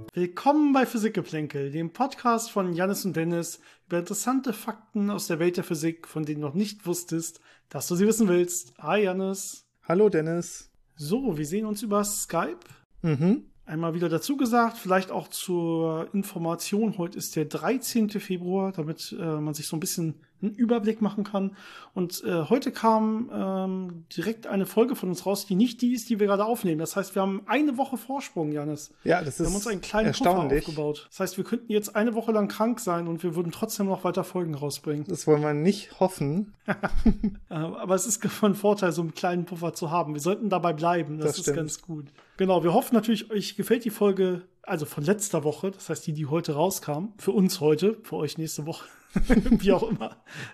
Willkommen bei Physikgeplänkel, dem Podcast von Jannis und Dennis über interessante Fakten aus der Welt der Physik, von denen du noch nicht wusstest, dass du sie wissen willst. Hi Jannis. Hallo Dennis. So, wir sehen uns über Skype. Einmal wieder dazu gesagt, vielleicht auch zur Information, heute ist der 13. Februar, damit man sich so ein bisschen einen Überblick machen kann. Und heute kam direkt eine Folge von uns raus, die nicht die ist, die wir gerade aufnehmen. Das heißt, wir haben eine Woche Vorsprung, Jannis. Ja, das ist wir haben uns einen kleinen Puffer aufgebaut. Das heißt, wir könnten jetzt eine Woche lang krank sein und wir würden trotzdem noch weiter Folgen rausbringen. Das wollen wir nicht hoffen. Aber es ist von Vorteil, so einen kleinen Puffer zu haben. Wir sollten dabei bleiben, das ist ganz gut. Genau, wir hoffen natürlich, euch gefällt die Folge, also von letzter Woche, das heißt die heute rauskam, für uns heute, für euch nächste Woche, wie auch immer,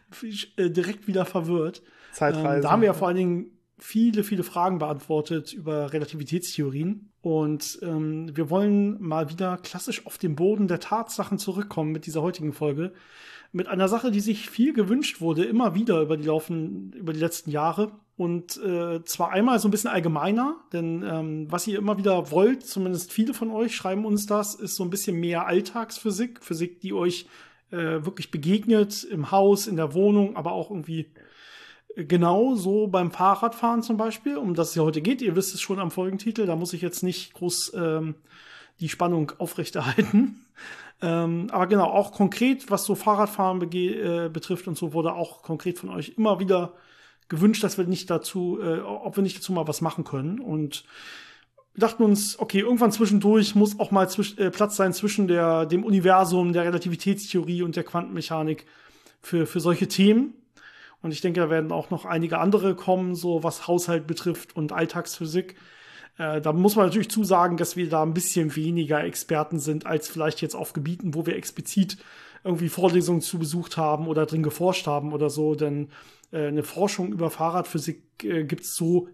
direkt wieder verwirrt. Zeitreisen. Da haben wir ja vor allen Dingen viele Fragen beantwortet über Relativitätstheorien und wir wollen mal wieder klassisch auf den Boden der Tatsachen zurückkommen mit dieser heutigen Folge. Mit einer Sache, die sich viel gewünscht wurde, immer wieder über die letzten Jahre. Und zwar einmal so ein bisschen allgemeiner, denn was ihr immer wieder wollt, zumindest viele von euch schreiben uns das, ist so ein bisschen mehr Alltagsphysik. Physik, die euch wirklich begegnet, im Haus, in der Wohnung, aber auch irgendwie genau so beim Fahrradfahren zum Beispiel, um das es ja heute geht. Ihr wisst es schon am Folgentitel, da muss ich jetzt nicht groß die Spannung aufrechterhalten. Aber genau, auch konkret, was so Fahrradfahren betrifft und so, wurde auch konkret von euch immer wieder gewünscht, dass wir nicht dazu, ob wir nicht dazu mal was machen können. Und wir dachten uns, okay, irgendwann zwischendurch muss auch mal Platz sein zwischen dem Universum, der Relativitätstheorie und der Quantenmechanik für solche Themen. Und ich denke, da werden auch noch einige andere kommen, so was Haushalt betrifft und Alltagsphysik. Da muss man natürlich zusagen, dass wir da ein bisschen weniger Experten sind, als vielleicht jetzt auf Gebieten, wo wir explizit irgendwie Vorlesungen zu besucht haben oder drin geforscht haben oder so. Denn eine Forschung über Fahrradphysik gibt's so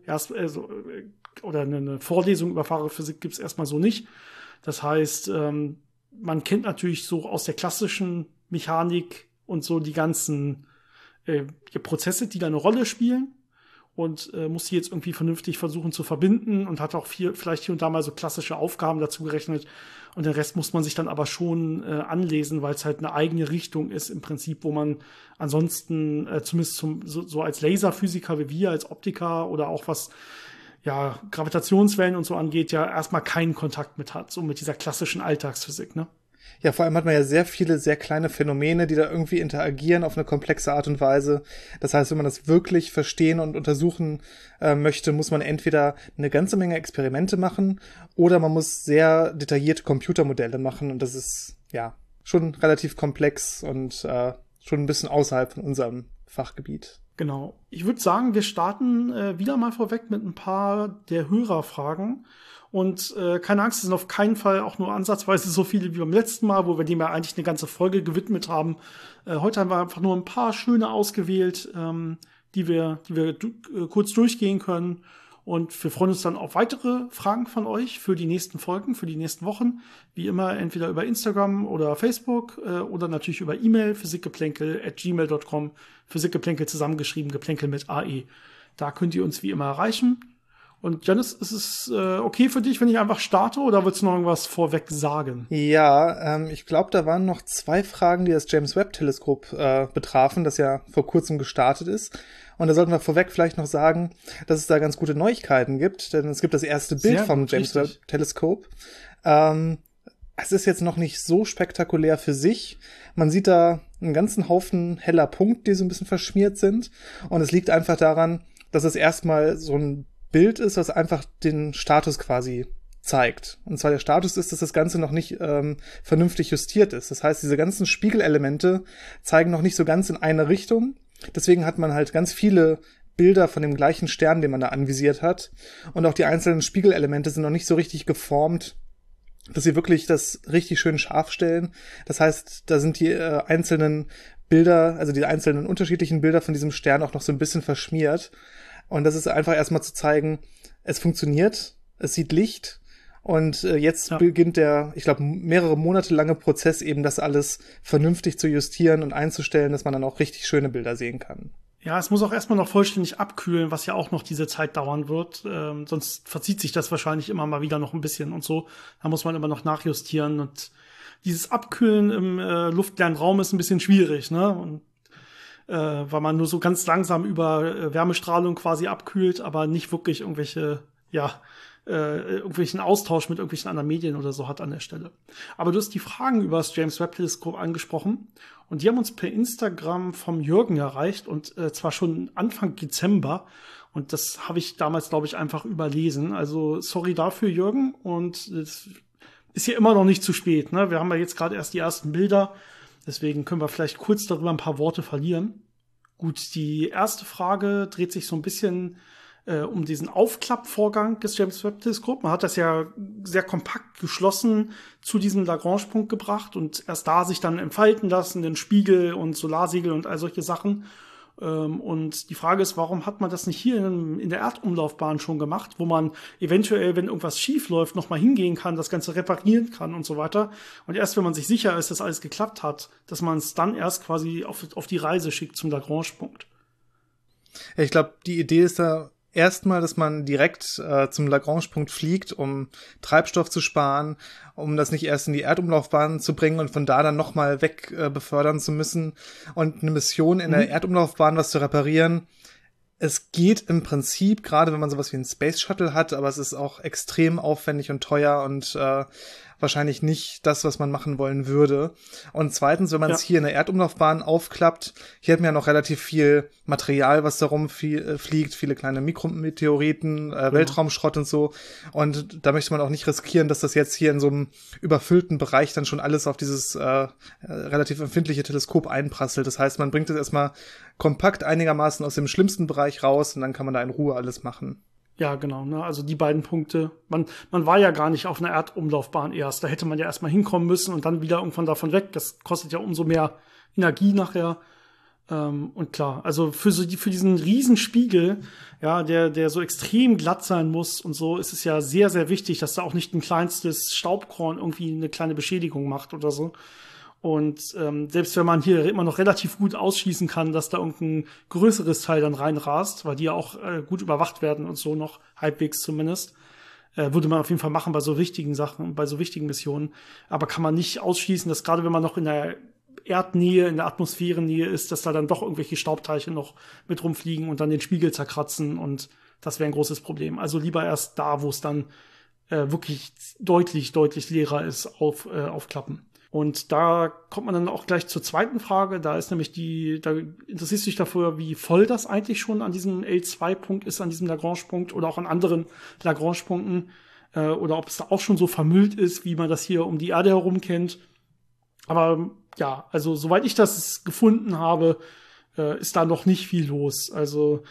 oder eine Vorlesung über Fahrradphysik gibt's erstmal so nicht. Das heißt, man kennt natürlich so aus der klassischen Mechanik und so die ganzen Prozesse, die da eine Rolle spielen. Und muss die jetzt irgendwie vernünftig versuchen zu verbinden und hat auch vielleicht hier und da mal so klassische Aufgaben dazu gerechnet. Und den Rest muss man sich dann aber schon anlesen, weil es halt eine eigene Richtung ist im Prinzip, wo man ansonsten zumindest so als Laserphysiker wie wir, als Optiker oder auch was ja Gravitationswellen und so angeht, ja erstmal keinen Kontakt mit hat, so mit dieser klassischen Alltagsphysik, ne? Ja, vor allem hat man ja sehr viele, sehr kleine Phänomene, die da irgendwie interagieren auf eine komplexe Art und Weise. Das heißt, wenn man das wirklich verstehen und untersuchen möchte, muss man entweder eine ganze Menge Experimente machen oder man muss sehr detaillierte Computermodelle machen. Und das ist ja schon relativ komplex und schon ein bisschen außerhalb von unserem Fachgebiet. Genau. Ich würde sagen, wir starten wieder mal vorweg mit ein paar der Hörerfragen. Und keine Angst, es sind auf keinen Fall auch nur ansatzweise so viele wie beim letzten Mal, wo wir dem ja eigentlich eine ganze Folge gewidmet haben. Heute haben wir einfach nur ein paar schöne ausgewählt, die wir kurz durchgehen können. Und wir freuen uns dann auf weitere Fragen von euch für die nächsten Folgen, für die nächsten Wochen. Wie immer entweder über Instagram oder Facebook oder natürlich über E-Mail, physikgeplänkel@gmail.com, Physikgeplänkel zusammengeschrieben, Geplänkel mit AE. Da könnt ihr uns wie immer erreichen. Und Jannis, ist es okay für dich, wenn ich einfach starte, oder willst du noch irgendwas vorweg sagen? Ja, ich glaube, da waren noch 2 Fragen, die das James-Webb-Teleskop betrafen, das ja vor kurzem gestartet ist. Und da sollten wir vorweg vielleicht noch sagen, dass es da ganz gute Neuigkeiten gibt, denn es gibt das erste Bild vom James-Webb-Teleskop. Es ist jetzt noch nicht so spektakulär für sich. Man sieht da einen ganzen Haufen heller Punkte, die so ein bisschen verschmiert sind. Und es liegt einfach daran, dass es erstmal so ein Bild ist, was einfach den Status quasi zeigt. Und zwar der Status ist, dass das Ganze noch nicht vernünftig justiert ist. Das heißt, diese ganzen Spiegelelemente zeigen noch nicht so ganz in eine Richtung. Deswegen hat man halt ganz viele Bilder von dem gleichen Stern, den man da anvisiert hat. Und auch die einzelnen Spiegelelemente sind noch nicht so richtig geformt, dass sie wirklich das richtig schön scharf stellen. Das heißt, da sind die einzelnen Bilder, also die einzelnen unterschiedlichen Bilder von diesem Stern auch noch so ein bisschen verschmiert. Und das ist einfach erstmal zu zeigen, es funktioniert, es sieht Licht und jetzt beginnt der, ich glaube, mehrere Monate lange Prozess, eben das alles vernünftig zu justieren und einzustellen, dass man dann auch richtig schöne Bilder sehen kann. Ja, es muss auch erstmal noch vollständig abkühlen, was ja auch noch diese Zeit dauern wird. Sonst verzieht sich das wahrscheinlich immer mal wieder noch ein bisschen und so. Da muss man immer noch nachjustieren. Und dieses Abkühlen im luftleeren Raum ist ein bisschen schwierig, ne? Und, weil man nur so ganz langsam über Wärmestrahlung quasi abkühlt, aber nicht wirklich irgendwelchen Austausch mit irgendwelchen anderen Medien oder so hat an der Stelle. Aber du hast die Fragen über das James Webb Teleskop angesprochen und die haben uns per Instagram vom Jürgen erreicht und zwar schon Anfang Dezember und das habe ich damals, glaube ich, einfach überlesen. Also sorry dafür, Jürgen, und es ist ja immer noch nicht zu spät, ne? Wir haben ja jetzt gerade erst die ersten Bilder, deswegen können wir vielleicht kurz darüber ein paar Worte verlieren. Gut, die erste Frage dreht sich so ein bisschen um diesen Aufklappvorgang des James Webb Teleskops. Man hat das ja sehr kompakt geschlossen zu diesem Lagrange-Punkt gebracht und erst da sich dann entfalten lassen, den Spiegel und Solarsiegel und all solche Sachen. Und die Frage ist, warum hat man das nicht hier in der Erdumlaufbahn schon gemacht, wo man eventuell, wenn irgendwas schief läuft, nochmal hingehen kann, das Ganze reparieren kann und so weiter. Und erst wenn man sich sicher ist, dass alles geklappt hat, dass man es dann erst quasi auf die Reise schickt zum Lagrange-Punkt. Ja, ich glaube, die Idee ist da erstmal, dass man direkt zum Lagrange-Punkt fliegt, um Treibstoff zu sparen, um das nicht erst in die Erdumlaufbahn zu bringen und von da dann nochmal weg befördern zu müssen. Und eine Mission in der Erdumlaufbahn was zu reparieren, es geht im Prinzip, gerade wenn man sowas wie einen Space Shuttle hat, aber es ist auch extrem aufwendig und teuer und wahrscheinlich nicht das, was man machen wollen würde. Und zweitens, wenn man es hier in der Erdumlaufbahn aufklappt, hier hat man ja noch relativ viel Material, was da rumfliegt, viele kleine Mikrometeoriten, Weltraumschrott und so. Und da möchte man auch nicht riskieren, dass das jetzt hier in so einem überfüllten Bereich dann schon alles auf dieses relativ empfindliche Teleskop einprasselt. Das heißt, man bringt es erstmal kompakt einigermaßen aus dem schlimmsten Bereich raus und dann kann man da in Ruhe alles machen. Ja, genau, ne? Also die beiden Punkte. Man war ja gar nicht auf einer Erdumlaufbahn erst. Da hätte man ja erstmal hinkommen müssen und dann wieder irgendwann davon weg. Das kostet ja umso mehr Energie nachher. Und klar, also für diesen Riesenspiegel, ja, der so extrem glatt sein muss und so, ist es ja sehr, sehr wichtig, dass da auch nicht ein kleinstes Staubkorn irgendwie eine kleine Beschädigung macht oder so. Und selbst wenn man hier immer noch relativ gut ausschließen kann, dass da irgendein größeres Teil dann reinrast, weil die ja auch gut überwacht werden und so noch, halbwegs zumindest, würde man auf jeden Fall machen bei so wichtigen Sachen, bei so wichtigen Missionen. Aber kann man nicht ausschließen, dass gerade wenn man noch in der Erdnähe, in der Atmosphärennähe ist, dass da dann doch irgendwelche Staubteilchen noch mit rumfliegen und dann den Spiegel zerkratzen und das wäre ein großes Problem. Also lieber erst da, wo es dann wirklich deutlich, deutlich leerer ist, aufklappen. Und da kommt man dann auch gleich zur zweiten Frage. Da ist nämlich da interessierst du dich dafür, wie voll das eigentlich schon an diesem L2-Punkt ist, an diesem Lagrange-Punkt oder auch an anderen Lagrange-Punkten. Oder ob es da auch schon so vermüllt ist, wie man das hier um die Erde herum kennt. Aber ja, also soweit ich das gefunden habe, ist da noch nicht viel los. Also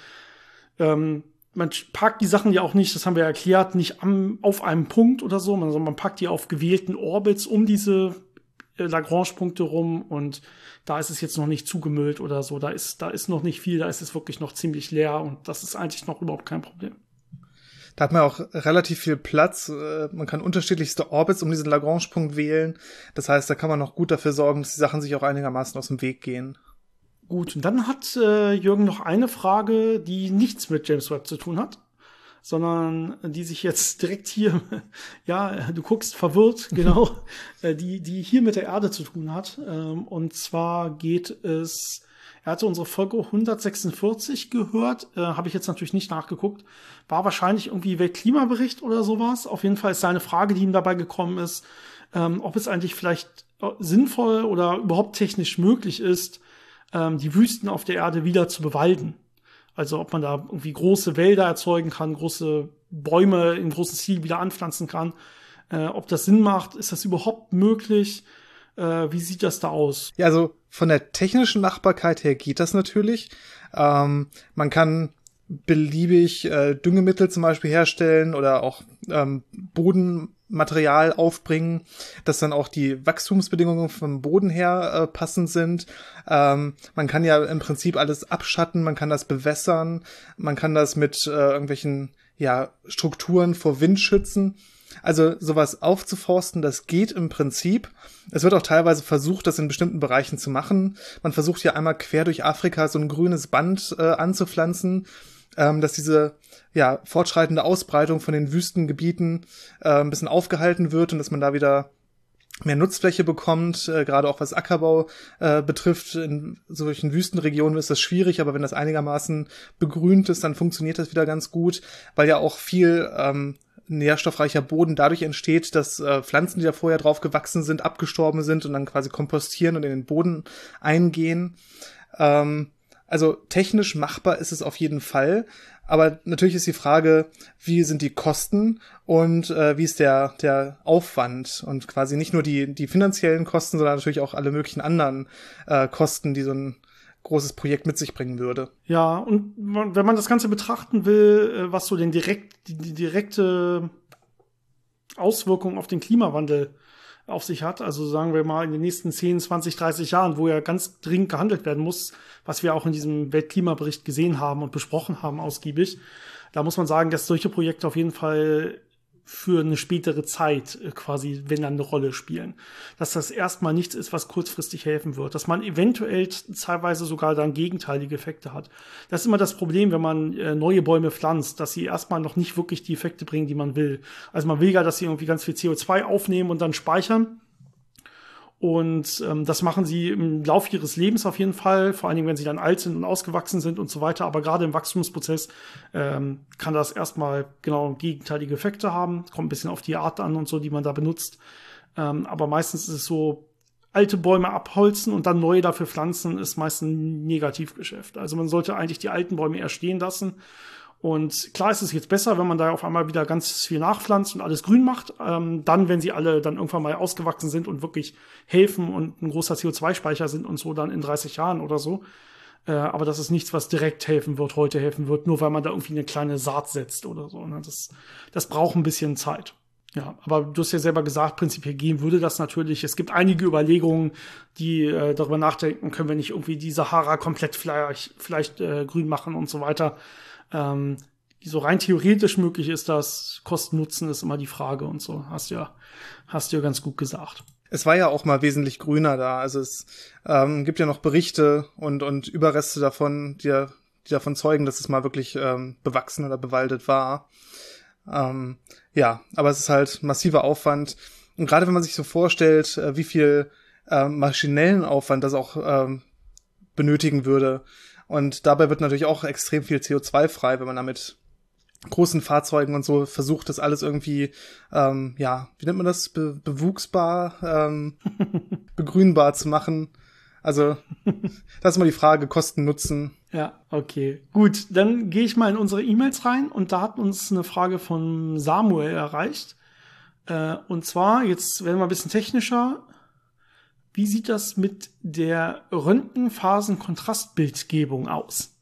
man parkt die Sachen ja auch nicht, das haben wir erklärt, nicht auf einem Punkt oder so, sondern man packt die auf gewählten Orbits um diese Lagrange-Punkte rum und da ist es jetzt noch nicht zugemüllt oder so. Da ist noch nicht viel, da ist es wirklich noch ziemlich leer und das ist eigentlich noch überhaupt kein Problem. Da hat man auch relativ viel Platz. Man kann unterschiedlichste Orbits um diesen Lagrange-Punkt wählen. Das heißt, da kann man noch gut dafür sorgen, dass die Sachen sich auch einigermaßen aus dem Weg gehen. Gut, und dann hat Jürgen noch eine Frage, die nichts mit James Webb zu tun hat, sondern die sich jetzt direkt hier, ja, du guckst verwirrt, genau, die hier mit der Erde zu tun hat. Und zwar er hatte unsere Folge 146 gehört, habe ich jetzt natürlich nicht nachgeguckt, war wahrscheinlich irgendwie Weltklimabericht oder sowas. Auf jeden Fall ist seine Frage, die ihm dabei gekommen ist, ob es eigentlich vielleicht sinnvoll oder überhaupt technisch möglich ist, die Wüsten auf der Erde wieder zu bewalden. Also ob man da irgendwie große Wälder erzeugen kann, große Bäume in großen Stil wieder anpflanzen kann. Ob das Sinn macht, ist das überhaupt möglich? Wie sieht das da aus? Ja, also von der technischen Machbarkeit her geht das natürlich. Man kann beliebig Düngemittel zum Beispiel herstellen oder auch Bodenmaterial aufbringen, dass dann auch die Wachstumsbedingungen vom Boden her passend sind. Man kann ja im Prinzip alles abschatten, man kann das bewässern, man kann das mit irgendwelchen Strukturen vor Wind schützen. Also sowas aufzuforsten, das geht im Prinzip. Es wird auch teilweise versucht, das in bestimmten Bereichen zu machen. Man versucht ja einmal quer durch Afrika so ein grünes Band anzupflanzen, dass diese fortschreitende Ausbreitung von den Wüstengebieten ein bisschen aufgehalten wird und dass man da wieder mehr Nutzfläche bekommt, gerade auch was Ackerbau betrifft. In solchen Wüstenregionen ist das schwierig, aber wenn das einigermaßen begrünt ist, dann funktioniert das wieder ganz gut, weil ja auch viel nährstoffreicher Boden dadurch entsteht, dass Pflanzen, die da vorher drauf gewachsen sind, abgestorben sind und dann quasi kompostieren und in den Boden eingehen. Also technisch machbar ist es auf jeden Fall, aber natürlich ist die Frage, wie sind die Kosten und wie ist der Aufwand und quasi nicht nur die finanziellen Kosten, sondern natürlich auch alle möglichen anderen Kosten, die so ein großes Projekt mit sich bringen würde. Ja, und wenn man das Ganze betrachten will, was so die direkte Auswirkung auf den Klimawandel auf sich hat, also sagen wir mal in den nächsten 10, 20, 30 Jahren, wo ja ganz dringend gehandelt werden muss, was wir auch in diesem Weltklimabericht gesehen haben und besprochen haben ausgiebig, da muss man sagen, dass solche Projekte auf jeden Fall für eine spätere Zeit quasi, wenn dann eine Rolle spielen. Dass das erstmal nichts ist, was kurzfristig helfen wird. Dass man eventuell teilweise sogar dann gegenteilige Effekte hat. Das ist immer das Problem, wenn man neue Bäume pflanzt, dass sie erstmal noch nicht wirklich die Effekte bringen, die man will. Also man will ja, dass sie irgendwie ganz viel CO2 aufnehmen und dann speichern. Und das machen sie im Laufe ihres Lebens auf jeden Fall, vor allen Dingen, wenn sie dann alt sind und ausgewachsen sind und so weiter. Aber gerade im Wachstumsprozess kann das erstmal genau gegenteilige Effekte haben. Kommt ein bisschen auf die Art an und so, die man da benutzt. Aber meistens ist es so, alte Bäume abholzen und dann neue dafür pflanzen, ist meistens ein Negativgeschäft. Also man sollte eigentlich die alten Bäume eher stehen lassen. Und klar ist es jetzt besser, wenn man da auf einmal wieder ganz viel nachpflanzt und alles grün macht. Dann, wenn sie alle dann irgendwann mal ausgewachsen sind und wirklich helfen und ein großer CO2-Speicher sind und so dann in 30 Jahren oder so. Aber das ist nichts, was direkt heute helfen wird, nur weil man da irgendwie eine kleine Saat setzt oder so. Ne? Das braucht ein bisschen Zeit. Ja, aber du hast ja selber gesagt, prinzipiell gehen würde das natürlich. Es gibt einige Überlegungen, die darüber nachdenken, können wir nicht irgendwie die Sahara komplett vielleicht grün machen und so weiter. So rein theoretisch möglich ist das, Kosten-Nutzen ist immer die Frage und so, hast du ja ganz gut gesagt. Es war ja auch mal wesentlich grüner da, also es gibt ja noch Berichte und Überreste davon, die davon zeugen, dass es mal wirklich bewachsen oder bewaldet war. Aber es ist halt massiver Aufwand und gerade wenn man sich so vorstellt, wie viel maschinellen Aufwand das auch benötigen würde. Und dabei wird natürlich auch extrem viel CO2 frei, wenn man da mit großen Fahrzeugen und so versucht, das alles irgendwie, wie nennt man das, bewuchsbar, begrünbar zu machen. Also, das ist mal die Frage, Kosten, Nutzen. Ja, okay. Gut, dann gehe ich mal in unsere E-Mails rein und da hat uns eine Frage von Samuel erreicht. Und zwar, jetzt werden wir ein bisschen technischer. Wie sieht das mit der Röntgenphasen-Kontrastbildgebung aus?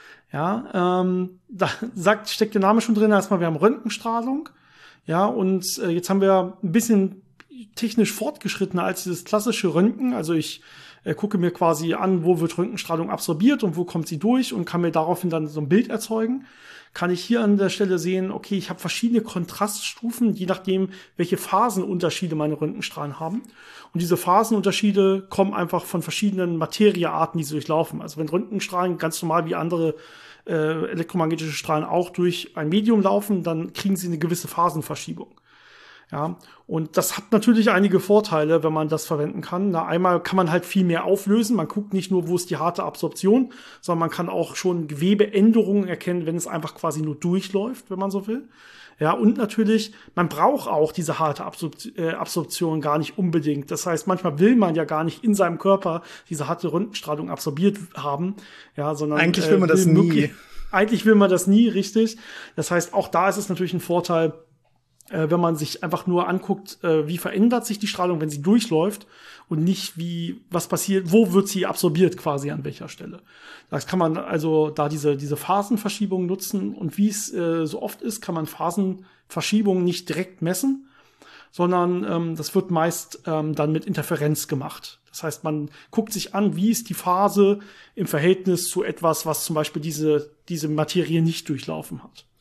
Ja, da steckt der Name schon drin. Erstmal, wir haben Röntgenstrahlung. Ja, und jetzt haben wir ein bisschen technisch fortgeschrittener als dieses klassische Röntgen. Also ich gucke mir quasi an, wo wird Röntgenstrahlung absorbiert und wo kommt sie durch und kann mir daraufhin dann so ein Bild erzeugen. Kann ich hier an der Stelle sehen, okay, ich habe verschiedene Kontraststufen, je nachdem, welche Phasenunterschiede meine Röntgenstrahlen haben. Und diese Phasenunterschiede kommen einfach von verschiedenen Materiearten, die sie durchlaufen. Also wenn Röntgenstrahlen ganz normal wie andere elektromagnetische Strahlen auch durch ein Medium laufen, dann kriegen sie eine gewisse Phasenverschiebung. Ja, und das hat natürlich einige Vorteile, wenn man das verwenden kann. Na, einmal kann man halt viel mehr auflösen. Man guckt nicht nur, wo ist die harte Absorption, sondern man kann auch schon Gewebeänderungen erkennen, wenn es einfach quasi nur durchläuft, wenn man so will. Ja, und natürlich, man braucht auch diese harte Absorption gar nicht unbedingt. Das heißt, manchmal will man ja gar nicht in seinem Körper diese harte Röntgenstrahlung absorbiert haben. Ja, sondern eigentlich will man das nie. Eigentlich will man das nie, richtig. Das heißt, auch da ist es natürlich ein Vorteil, wenn man sich einfach nur anguckt, wie verändert sich die Strahlung, wenn sie durchläuft und nicht was passiert, wo wird sie absorbiert quasi an welcher Stelle. Das kann man also da diese Phasenverschiebung nutzen und wie es so oft ist, kann man Phasenverschiebungen nicht direkt messen, sondern das wird meist dann mit Interferenz gemacht. Das heißt, man guckt sich an, wie ist die Phase im Verhältnis zu etwas, was zum Beispiel diese Materie nicht durchlaufen hat.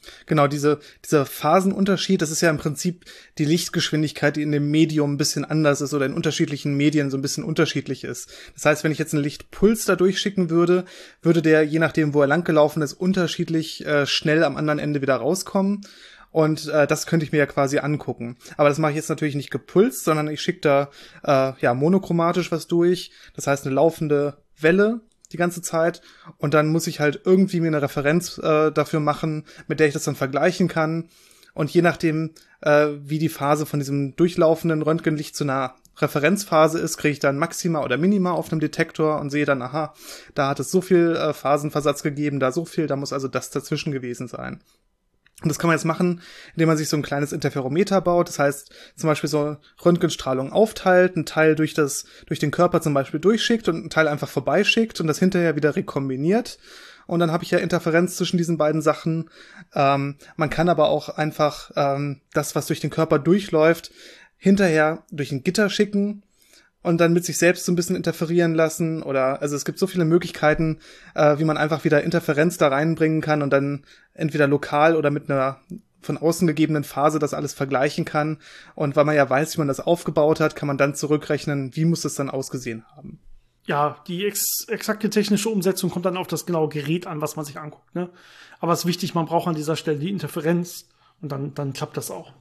Genau, dieser Phasenunterschied, das ist ja im Prinzip die Lichtgeschwindigkeit, die in dem Medium ein bisschen anders ist oder in unterschiedlichen Medien so ein bisschen unterschiedlich ist. Das heißt, wenn ich jetzt einen Lichtpuls da durchschicken würde, würde der, je nachdem, wo er langgelaufen ist, unterschiedlich schnell am anderen Ende wieder rauskommen. Und das könnte ich mir ja quasi angucken. Aber das mache ich jetzt natürlich nicht gepulst, sondern ich schicke da monochromatisch was durch. Das heißt, eine laufende Welle die ganze Zeit, und dann muss ich halt irgendwie mir eine Referenz dafür machen, mit der ich das dann vergleichen kann, und je nachdem, wie die Phase von diesem durchlaufenden Röntgenlicht zu einer Referenzphase ist, kriege ich dann Maxima oder Minima auf einem Detektor und sehe dann, aha, da hat es so viel Phasenversatz gegeben, da so viel, da muss also das dazwischen gewesen sein. Und das kann man jetzt machen, indem man sich so ein kleines Interferometer baut. Das heißt, zum Beispiel so Röntgenstrahlung aufteilt, einen Teil durch den Körper zum Beispiel durchschickt und einen Teil einfach vorbeischickt und das hinterher wieder rekombiniert. Und dann habe ich ja Interferenz zwischen diesen beiden Sachen. Man kann aber auch einfach das, was durch den Körper durchläuft, hinterher durch ein Gitter schicken und dann mit sich selbst so ein bisschen interferieren lassen, oder, also es gibt so viele Möglichkeiten, wie man einfach wieder Interferenz da reinbringen kann und dann entweder lokal oder mit einer von außen gegebenen Phase das alles vergleichen kann. Und weil man ja weiß, wie man das aufgebaut hat, kann man dann zurückrechnen, wie muss es dann ausgesehen haben. Ja, die exakte technische Umsetzung kommt dann auf das genaue Gerät an, was man sich anguckt, ne? Aber es ist wichtig, man braucht an dieser Stelle die Interferenz und dann klappt das auch.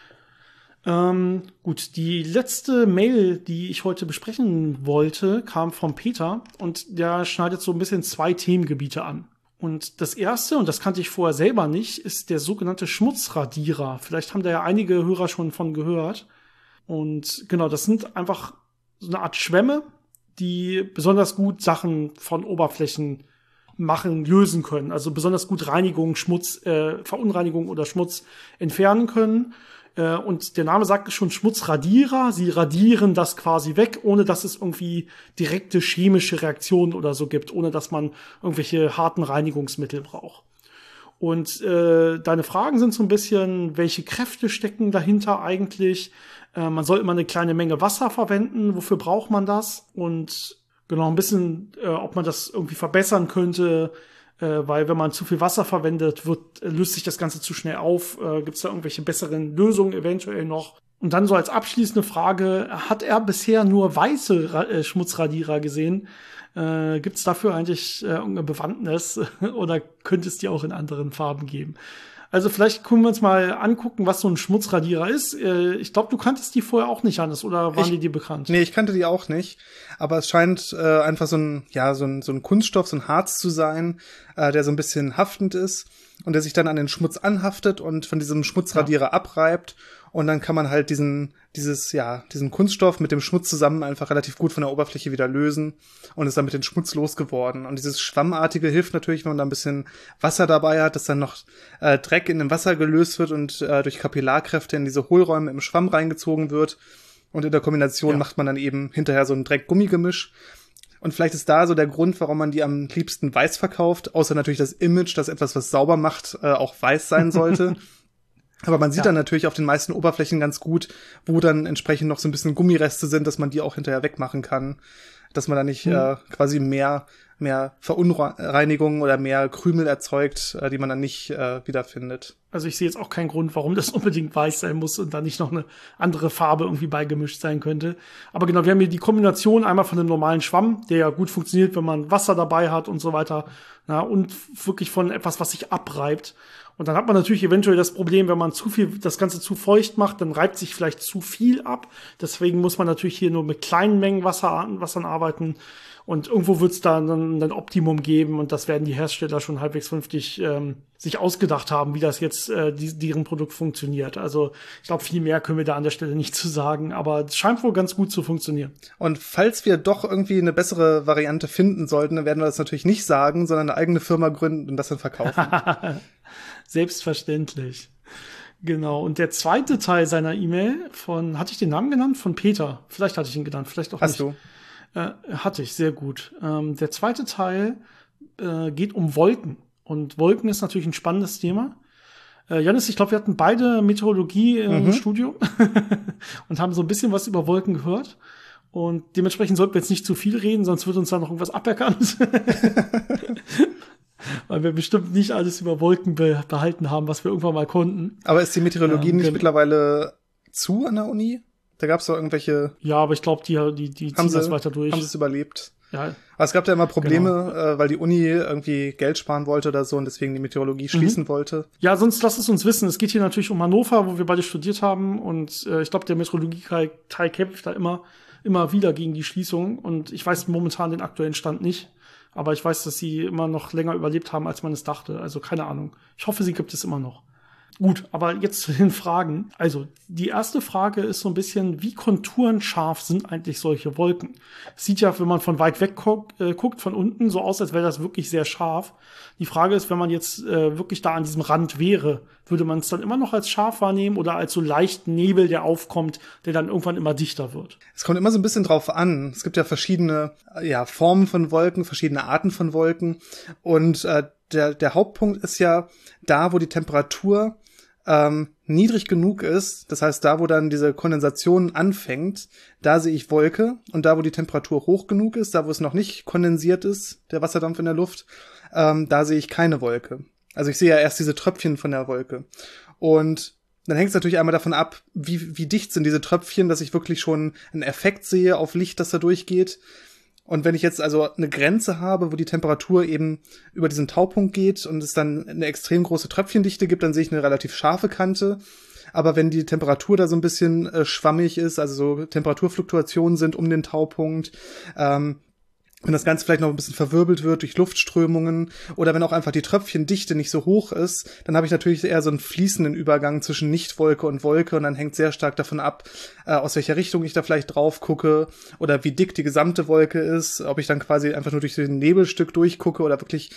Gut, die letzte Mail, die ich heute besprechen wollte, kam von Peter und der schneidet so ein bisschen 2 Themengebiete an. Und das erste, und das kannte ich vorher selber nicht, ist der sogenannte Schmutzradierer. Vielleicht haben da ja einige Hörer schon von gehört. Und genau, das sind einfach so eine Art Schwämme, die besonders gut Sachen von Oberflächen lösen können. Also besonders gut Reinigung, Verunreinigung oder Schmutz entfernen können. Und der Name sagt es schon, Schmutzradierer. Sie radieren das quasi weg, ohne dass es irgendwie direkte chemische Reaktionen oder so gibt, ohne dass man irgendwelche harten Reinigungsmittel braucht. Und deine Fragen sind so ein bisschen, welche Kräfte stecken dahinter eigentlich? Man soll immer eine kleine Menge Wasser verwenden. Wofür braucht man das? Und genau ein bisschen, ob man das irgendwie verbessern könnte. Weil wenn man zu viel Wasser verwendet, löst sich das Ganze zu schnell auf. Gibt es da irgendwelche besseren Lösungen eventuell noch? Und dann so als abschließende Frage, hat er bisher nur weiße Schmutzradierer gesehen? Gibt es dafür eigentlich irgendeine Bewandtnis oder könnte es die auch in anderen Farben geben? Also vielleicht können wir uns mal angucken, was so ein Schmutzradierer ist. Ich glaube, du kanntest die vorher auch nicht, Hannes, oder waren die dir bekannt? Nee, ich kannte die auch nicht. Aber es scheint einfach so ein Kunststoff, so ein Harz zu sein, der so ein bisschen haftend ist und der sich dann an den Schmutz anhaftet und von diesem Schmutzradierer abreibt. Und dann kann man halt diesen Kunststoff mit dem Schmutz zusammen einfach relativ gut von der Oberfläche wieder lösen und ist damit den Schmutz losgeworden. Und dieses Schwammartige hilft natürlich, wenn man da ein bisschen Wasser dabei hat, dass dann noch Dreck in dem Wasser gelöst wird und durch Kapillarkräfte in diese Hohlräume im Schwamm reingezogen wird. Und in der Kombination macht man dann eben hinterher so ein Dreck-Gummi-Gemisch. Und vielleicht ist da so der Grund, warum man die am liebsten weiß verkauft, außer natürlich das Image, dass etwas, was sauber macht, auch weiß sein sollte. Aber man sieht dann natürlich auf den meisten Oberflächen ganz gut, wo dann entsprechend noch so ein bisschen Gummireste sind, dass man die auch hinterher wegmachen kann. Dass man da nicht quasi mehr Verunreinigung oder mehr Krümel erzeugt, die man dann nicht wiederfindet. Also ich sehe jetzt auch keinen Grund, warum das unbedingt weiß sein muss und da nicht noch eine andere Farbe irgendwie beigemischt sein könnte. Aber genau, wir haben hier die Kombination einmal von einem normalen Schwamm, der ja gut funktioniert, wenn man Wasser dabei hat und so weiter. Und wirklich von etwas, was sich abreibt. Und dann hat man natürlich eventuell das Problem, wenn man das Ganze zu feucht macht, dann reibt sich vielleicht zu viel ab. Deswegen muss man natürlich hier nur mit kleinen Mengen Wassern arbeiten. Und irgendwo wird es da dann ein Optimum geben. Und das werden die Hersteller schon halbwegs vernünftig sich ausgedacht haben, wie das jetzt deren Produkt funktioniert. Also ich glaube, viel mehr können wir da an der Stelle nicht zu sagen. Aber es scheint wohl ganz gut zu funktionieren. Und falls wir doch irgendwie eine bessere Variante finden sollten, dann werden wir das natürlich nicht sagen, sondern eine eigene Firma gründen und das dann verkaufen. Selbstverständlich. Genau. Und der zweite Teil seiner E-Mail hatte ich den Namen genannt? Von Peter. Vielleicht hatte ich ihn genannt, vielleicht auch nicht. Hast du? Hatte ich, sehr gut. Der zweite Teil geht um Wolken. Und Wolken ist natürlich ein spannendes Thema. Jannis, ich glaube, wir hatten beide Meteorologie im Studium und haben so ein bisschen was über Wolken gehört. Und dementsprechend sollten wir jetzt nicht zu viel reden, sonst wird uns da noch irgendwas aberkannt. weil wir bestimmt nicht alles über Wolken behalten haben, was wir irgendwann mal konnten. Aber ist die Meteorologie nicht mittlerweile zu an der Uni? Da gab es doch irgendwelche... Ja, aber ich glaube, die ziehen das weiter durch. Haben sie es überlebt? Ja. Aber es gab da immer Probleme, weil die Uni irgendwie Geld sparen wollte oder so und deswegen die Meteorologie schließen wollte. Ja, sonst lasst es uns wissen. Es geht hier natürlich um Hannover, wo wir beide studiert haben. Und ich glaube, der Meteorologie-Teil kämpft da immer wieder gegen die Schließung. Und ich weiß momentan den aktuellen Stand nicht. Aber ich weiß, dass sie immer noch länger überlebt haben, als man es dachte. Also keine Ahnung. Ich hoffe, sie gibt es immer noch. Gut, aber jetzt zu den Fragen. Also, die erste Frage ist so ein bisschen, wie konturenscharf sind eigentlich solche Wolken? Es sieht ja, wenn man von weit weg guckt, von unten, so aus, als wäre das wirklich sehr scharf. Die Frage ist, wenn man jetzt wirklich da an diesem Rand wäre, würde man es dann immer noch als scharf wahrnehmen oder als so leichten Nebel, der aufkommt, der dann irgendwann immer dichter wird? Es kommt immer so ein bisschen drauf an. Es gibt ja verschiedene Formen von Wolken, verschiedene Arten von Wolken. Und der Hauptpunkt ist ja da, wo die Temperatur niedrig genug ist, das heißt, da, wo dann diese Kondensation anfängt, da sehe ich Wolke, und da, wo die Temperatur hoch genug ist, da, wo es noch nicht kondensiert ist, der Wasserdampf in der Luft, da sehe ich keine Wolke. Also ich sehe ja erst diese Tröpfchen von der Wolke. Und dann hängt es natürlich einmal davon ab, wie dicht sind diese Tröpfchen, dass ich wirklich schon einen Effekt sehe auf Licht, das da durchgeht. Und wenn ich jetzt also eine Grenze habe, wo die Temperatur eben über diesen Taupunkt geht und es dann eine extrem große Tröpfchendichte gibt, dann sehe ich eine relativ scharfe Kante. Aber wenn die Temperatur da so ein bisschen schwammig ist, also so Temperaturfluktuationen sind um den Taupunkt, wenn das Ganze vielleicht noch ein bisschen verwirbelt wird durch Luftströmungen oder wenn auch einfach die Tröpfchendichte nicht so hoch ist, dann habe ich natürlich eher so einen fließenden Übergang zwischen Nichtwolke und Wolke, und dann hängt sehr stark davon ab, aus welcher Richtung ich da vielleicht drauf gucke oder wie dick die gesamte Wolke ist, ob ich dann quasi einfach nur durch so ein Nebelstück durchgucke oder wirklich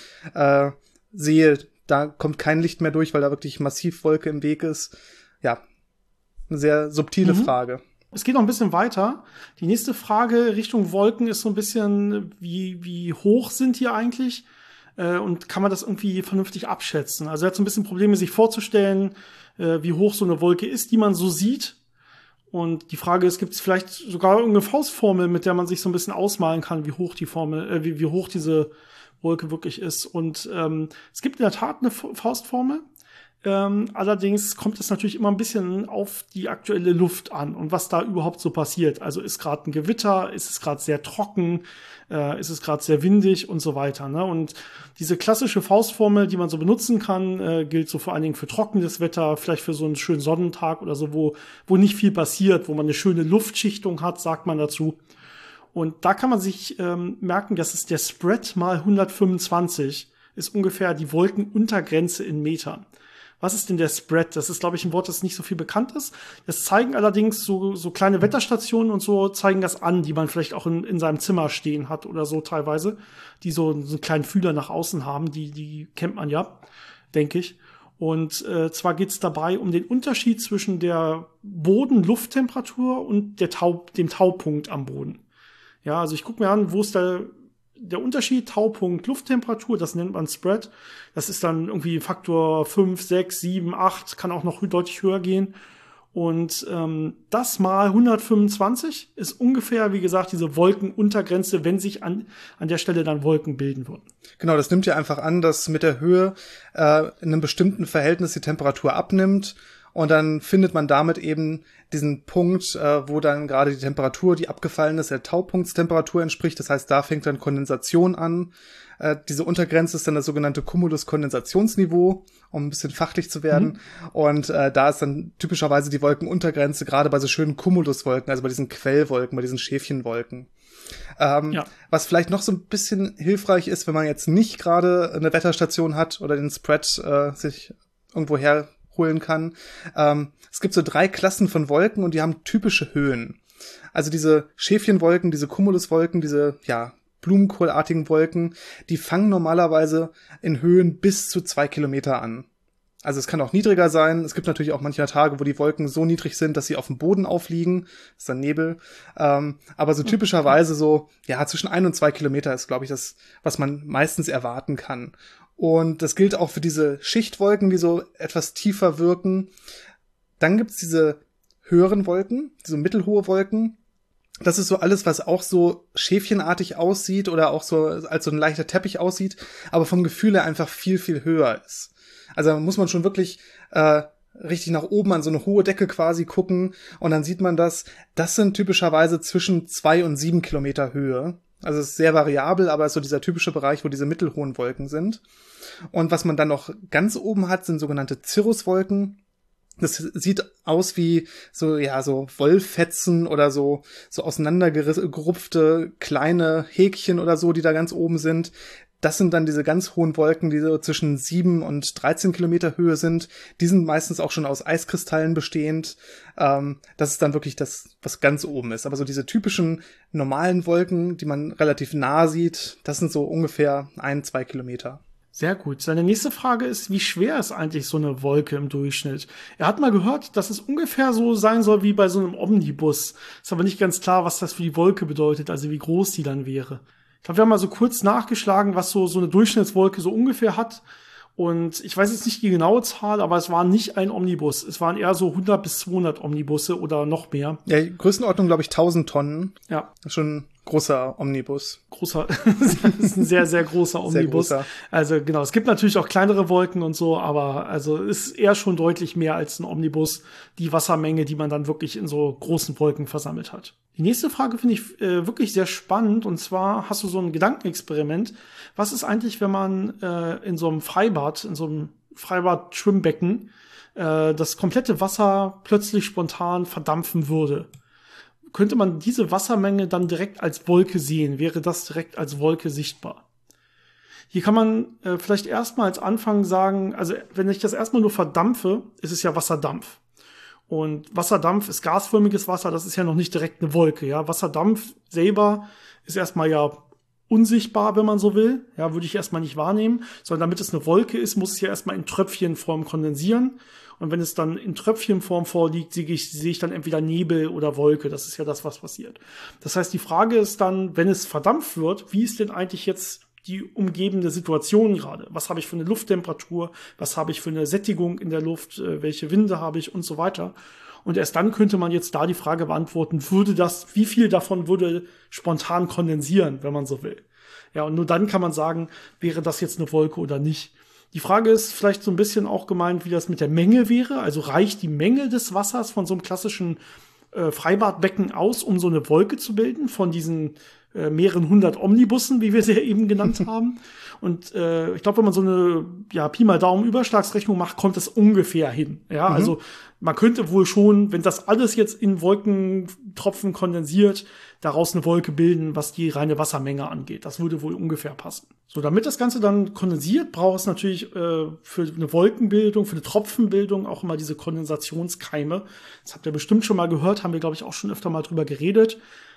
sehe, da kommt kein Licht mehr durch, weil da wirklich massiv Wolke im Weg ist. Ja, eine sehr subtile Frage. Es geht noch ein bisschen weiter. Die nächste Frage Richtung Wolken ist so ein bisschen, wie hoch sind die eigentlich? Und kann man das irgendwie vernünftig abschätzen? Also er hat so ein bisschen Probleme, sich vorzustellen, wie hoch so eine Wolke ist, die man so sieht. Und die Frage ist, gibt es vielleicht sogar irgendeine Faustformel, mit der man sich so ein bisschen ausmalen kann, wie hoch die wie hoch diese Wolke wirklich ist? Und es gibt in der Tat eine Faustformel. Allerdings kommt es natürlich immer ein bisschen auf die aktuelle Luft an und was da überhaupt so passiert. Also ist gerade ein Gewitter, ist es gerade sehr trocken, ist es gerade sehr windig und so weiter. Ne? Und diese klassische Faustformel, die man so benutzen kann, gilt so vor allen Dingen für trockenes Wetter, vielleicht für so einen schönen Sonnentag oder so, wo nicht viel passiert, wo man eine schöne Luftschichtung hat, sagt man dazu. Und da kann man sich merken, dass es der Spread mal 125 ist ungefähr die Wolkenuntergrenze in Metern. Was ist denn der Spread? Das ist, glaube ich, ein Wort, das nicht so viel bekannt ist. Das zeigen allerdings so kleine Wetterstationen und so zeigen das an, die man vielleicht auch in seinem Zimmer stehen hat oder so teilweise, die so einen kleinen Fühler nach außen haben. Die kennt man ja, denke ich. Und zwar geht es dabei um den Unterschied zwischen der Boden-Lufttemperatur und dem Taupunkt am Boden. Ja, also ich gucke mir an, wo ist der Unterschied, Taupunkt, Lufttemperatur, das nennt man Spread. Das ist dann irgendwie Faktor 5, 6, 7, 8, kann auch noch deutlich höher gehen. Und das mal 125 ist ungefähr, wie gesagt, diese Wolkenuntergrenze, wenn sich an der Stelle dann Wolken bilden würden. Genau, das nimmt ja einfach an, dass mit der Höhe in einem bestimmten Verhältnis die Temperatur abnimmt. Und dann findet man damit eben diesen Punkt, wo dann gerade die Temperatur, die abgefallen ist, der Taupunktstemperatur entspricht. Das heißt, da fängt dann Kondensation an. Diese Untergrenze ist dann das sogenannte Cumulus-Kondensationsniveau, um ein bisschen fachlich zu werden. Und da ist dann typischerweise die Wolkenuntergrenze, gerade bei so schönen Cumuluswolken, also bei diesen Quellwolken, bei diesen Schäfchenwolken. Was vielleicht noch so ein bisschen hilfreich ist, wenn man jetzt nicht gerade eine Wetterstation hat oder den Spread sich irgendwo herholen kann. Es gibt so 3 Klassen von Wolken und die haben typische Höhen. Also diese Schäfchenwolken, diese Cumuluswolken, diese blumenkohlartigen Wolken, die fangen normalerweise in Höhen bis zu 2 Kilometer an. Also es kann auch niedriger sein. Es gibt natürlich auch manchmal Tage, wo die Wolken so niedrig sind, dass sie auf dem Boden aufliegen. Das ist dann Nebel. Aber so typischerweise zwischen 1 und 2 Kilometer ist, glaube ich, das, was man meistens erwarten kann. Und das gilt auch für diese Schichtwolken, die so etwas tiefer wirken. Dann gibt's diese höheren Wolken, diese mittelhohe Wolken. Das ist so alles, was auch so schäfchenartig aussieht oder auch so als so ein leichter Teppich aussieht, aber vom Gefühl her einfach viel, viel höher ist. Also muss man schon wirklich richtig nach oben an so eine hohe Decke quasi gucken und dann sieht man das sind typischerweise zwischen 2 und 7 Kilometer Höhe. Also es ist sehr variabel, aber es ist so dieser typische Bereich, wo diese mittelhohen Wolken sind. Und was man dann noch ganz oben hat, sind sogenannte Cirruswolken. Das sieht aus wie so Wollfetzen oder so auseinandergerupfte kleine Häkchen oder so, die da ganz oben sind. Das sind dann diese ganz hohen Wolken, die so zwischen 7 und 13 Kilometer Höhe sind. Die sind meistens auch schon aus Eiskristallen bestehend. Das ist dann wirklich das, was ganz oben ist. Aber so diese typischen normalen Wolken, die man relativ nah sieht, das sind so ungefähr 1-2 Kilometer. Sehr gut. Seine nächste Frage ist, wie schwer ist eigentlich so eine Wolke im Durchschnitt? Er hat mal gehört, dass es ungefähr so sein soll wie bei so einem Omnibus. Ist aber nicht ganz klar, was das für die Wolke bedeutet, also wie groß die dann wäre. Ich glaube, wir haben mal so kurz nachgeschlagen, was so eine Durchschnittswolke so ungefähr hat. Und ich weiß jetzt nicht die genaue Zahl, aber es war nicht ein Omnibus. Es waren eher so 100 bis 200 Omnibusse oder noch mehr. Ja, Größenordnung, glaube ich, 1000 Tonnen. Ja. Das ist schon ein großer Omnibus. Das ist ein sehr, sehr großer Omnibus. Sehr großer. Also genau, es gibt natürlich auch kleinere Wolken und so, aber also ist eher schon deutlich mehr als ein Omnibus, die Wassermenge, die man dann wirklich in so großen Wolken versammelt hat. Die nächste Frage finde ich wirklich sehr spannend, und zwar hast du so ein Gedankenexperiment. Was ist eigentlich, wenn man in so einem Freibad-Schwimmbecken das komplette Wasser plötzlich spontan verdampfen würde? Könnte man diese Wassermenge dann direkt als Wolke sehen? Wäre das direkt als Wolke sichtbar? Hier kann man vielleicht erstmal als Anfang sagen, also wenn ich das erstmal nur verdampfe, ist es ja Wasserdampf. Und Wasserdampf ist gasförmiges Wasser, das ist ja noch nicht direkt eine Wolke. Ja, Wasserdampf selber ist erstmal ja unsichtbar, wenn man so will. Ja, würde ich erstmal nicht wahrnehmen, sondern damit es eine Wolke ist, muss es ja erstmal in Tröpfchenform kondensieren. Und wenn es dann in Tröpfchenform vorliegt, sehe ich dann entweder Nebel oder Wolke. Das ist ja das, was passiert. Das heißt, die Frage ist dann, wenn es verdampft wird, wie ist denn eigentlich jetzt die umgebende Situation gerade? Was habe ich für eine Lufttemperatur? Was habe ich für eine Sättigung in der Luft? Welche Winde habe ich und so weiter? Und erst dann könnte man jetzt da die Frage beantworten, wie viel davon würde spontan kondensieren, wenn man so will. Ja, und nur dann kann man sagen, wäre das jetzt eine Wolke oder nicht. Die Frage ist vielleicht so ein bisschen auch gemeint, wie das mit der Menge wäre. Also reicht die Menge des Wassers von so einem klassischen Freibadbecken aus, um so eine Wolke zu bilden von diesen mehreren hundert Omnibussen, wie wir sie ja eben genannt haben. Und ich glaube, wenn man so eine Pi mal Daumen Überschlagsrechnung macht, kommt das ungefähr hin. Ja, also man könnte wohl schon, wenn das alles jetzt in Wolkentropfen kondensiert, daraus eine Wolke bilden, was die reine Wassermenge angeht. Das würde wohl ungefähr passen. So, damit das Ganze dann kondensiert, braucht es natürlich für eine Wolkenbildung, für eine Tropfenbildung auch immer diese Kondensationskeime. Das habt ihr bestimmt schon mal gehört, haben wir, glaube ich, auch schon öfter mal drüber geredet.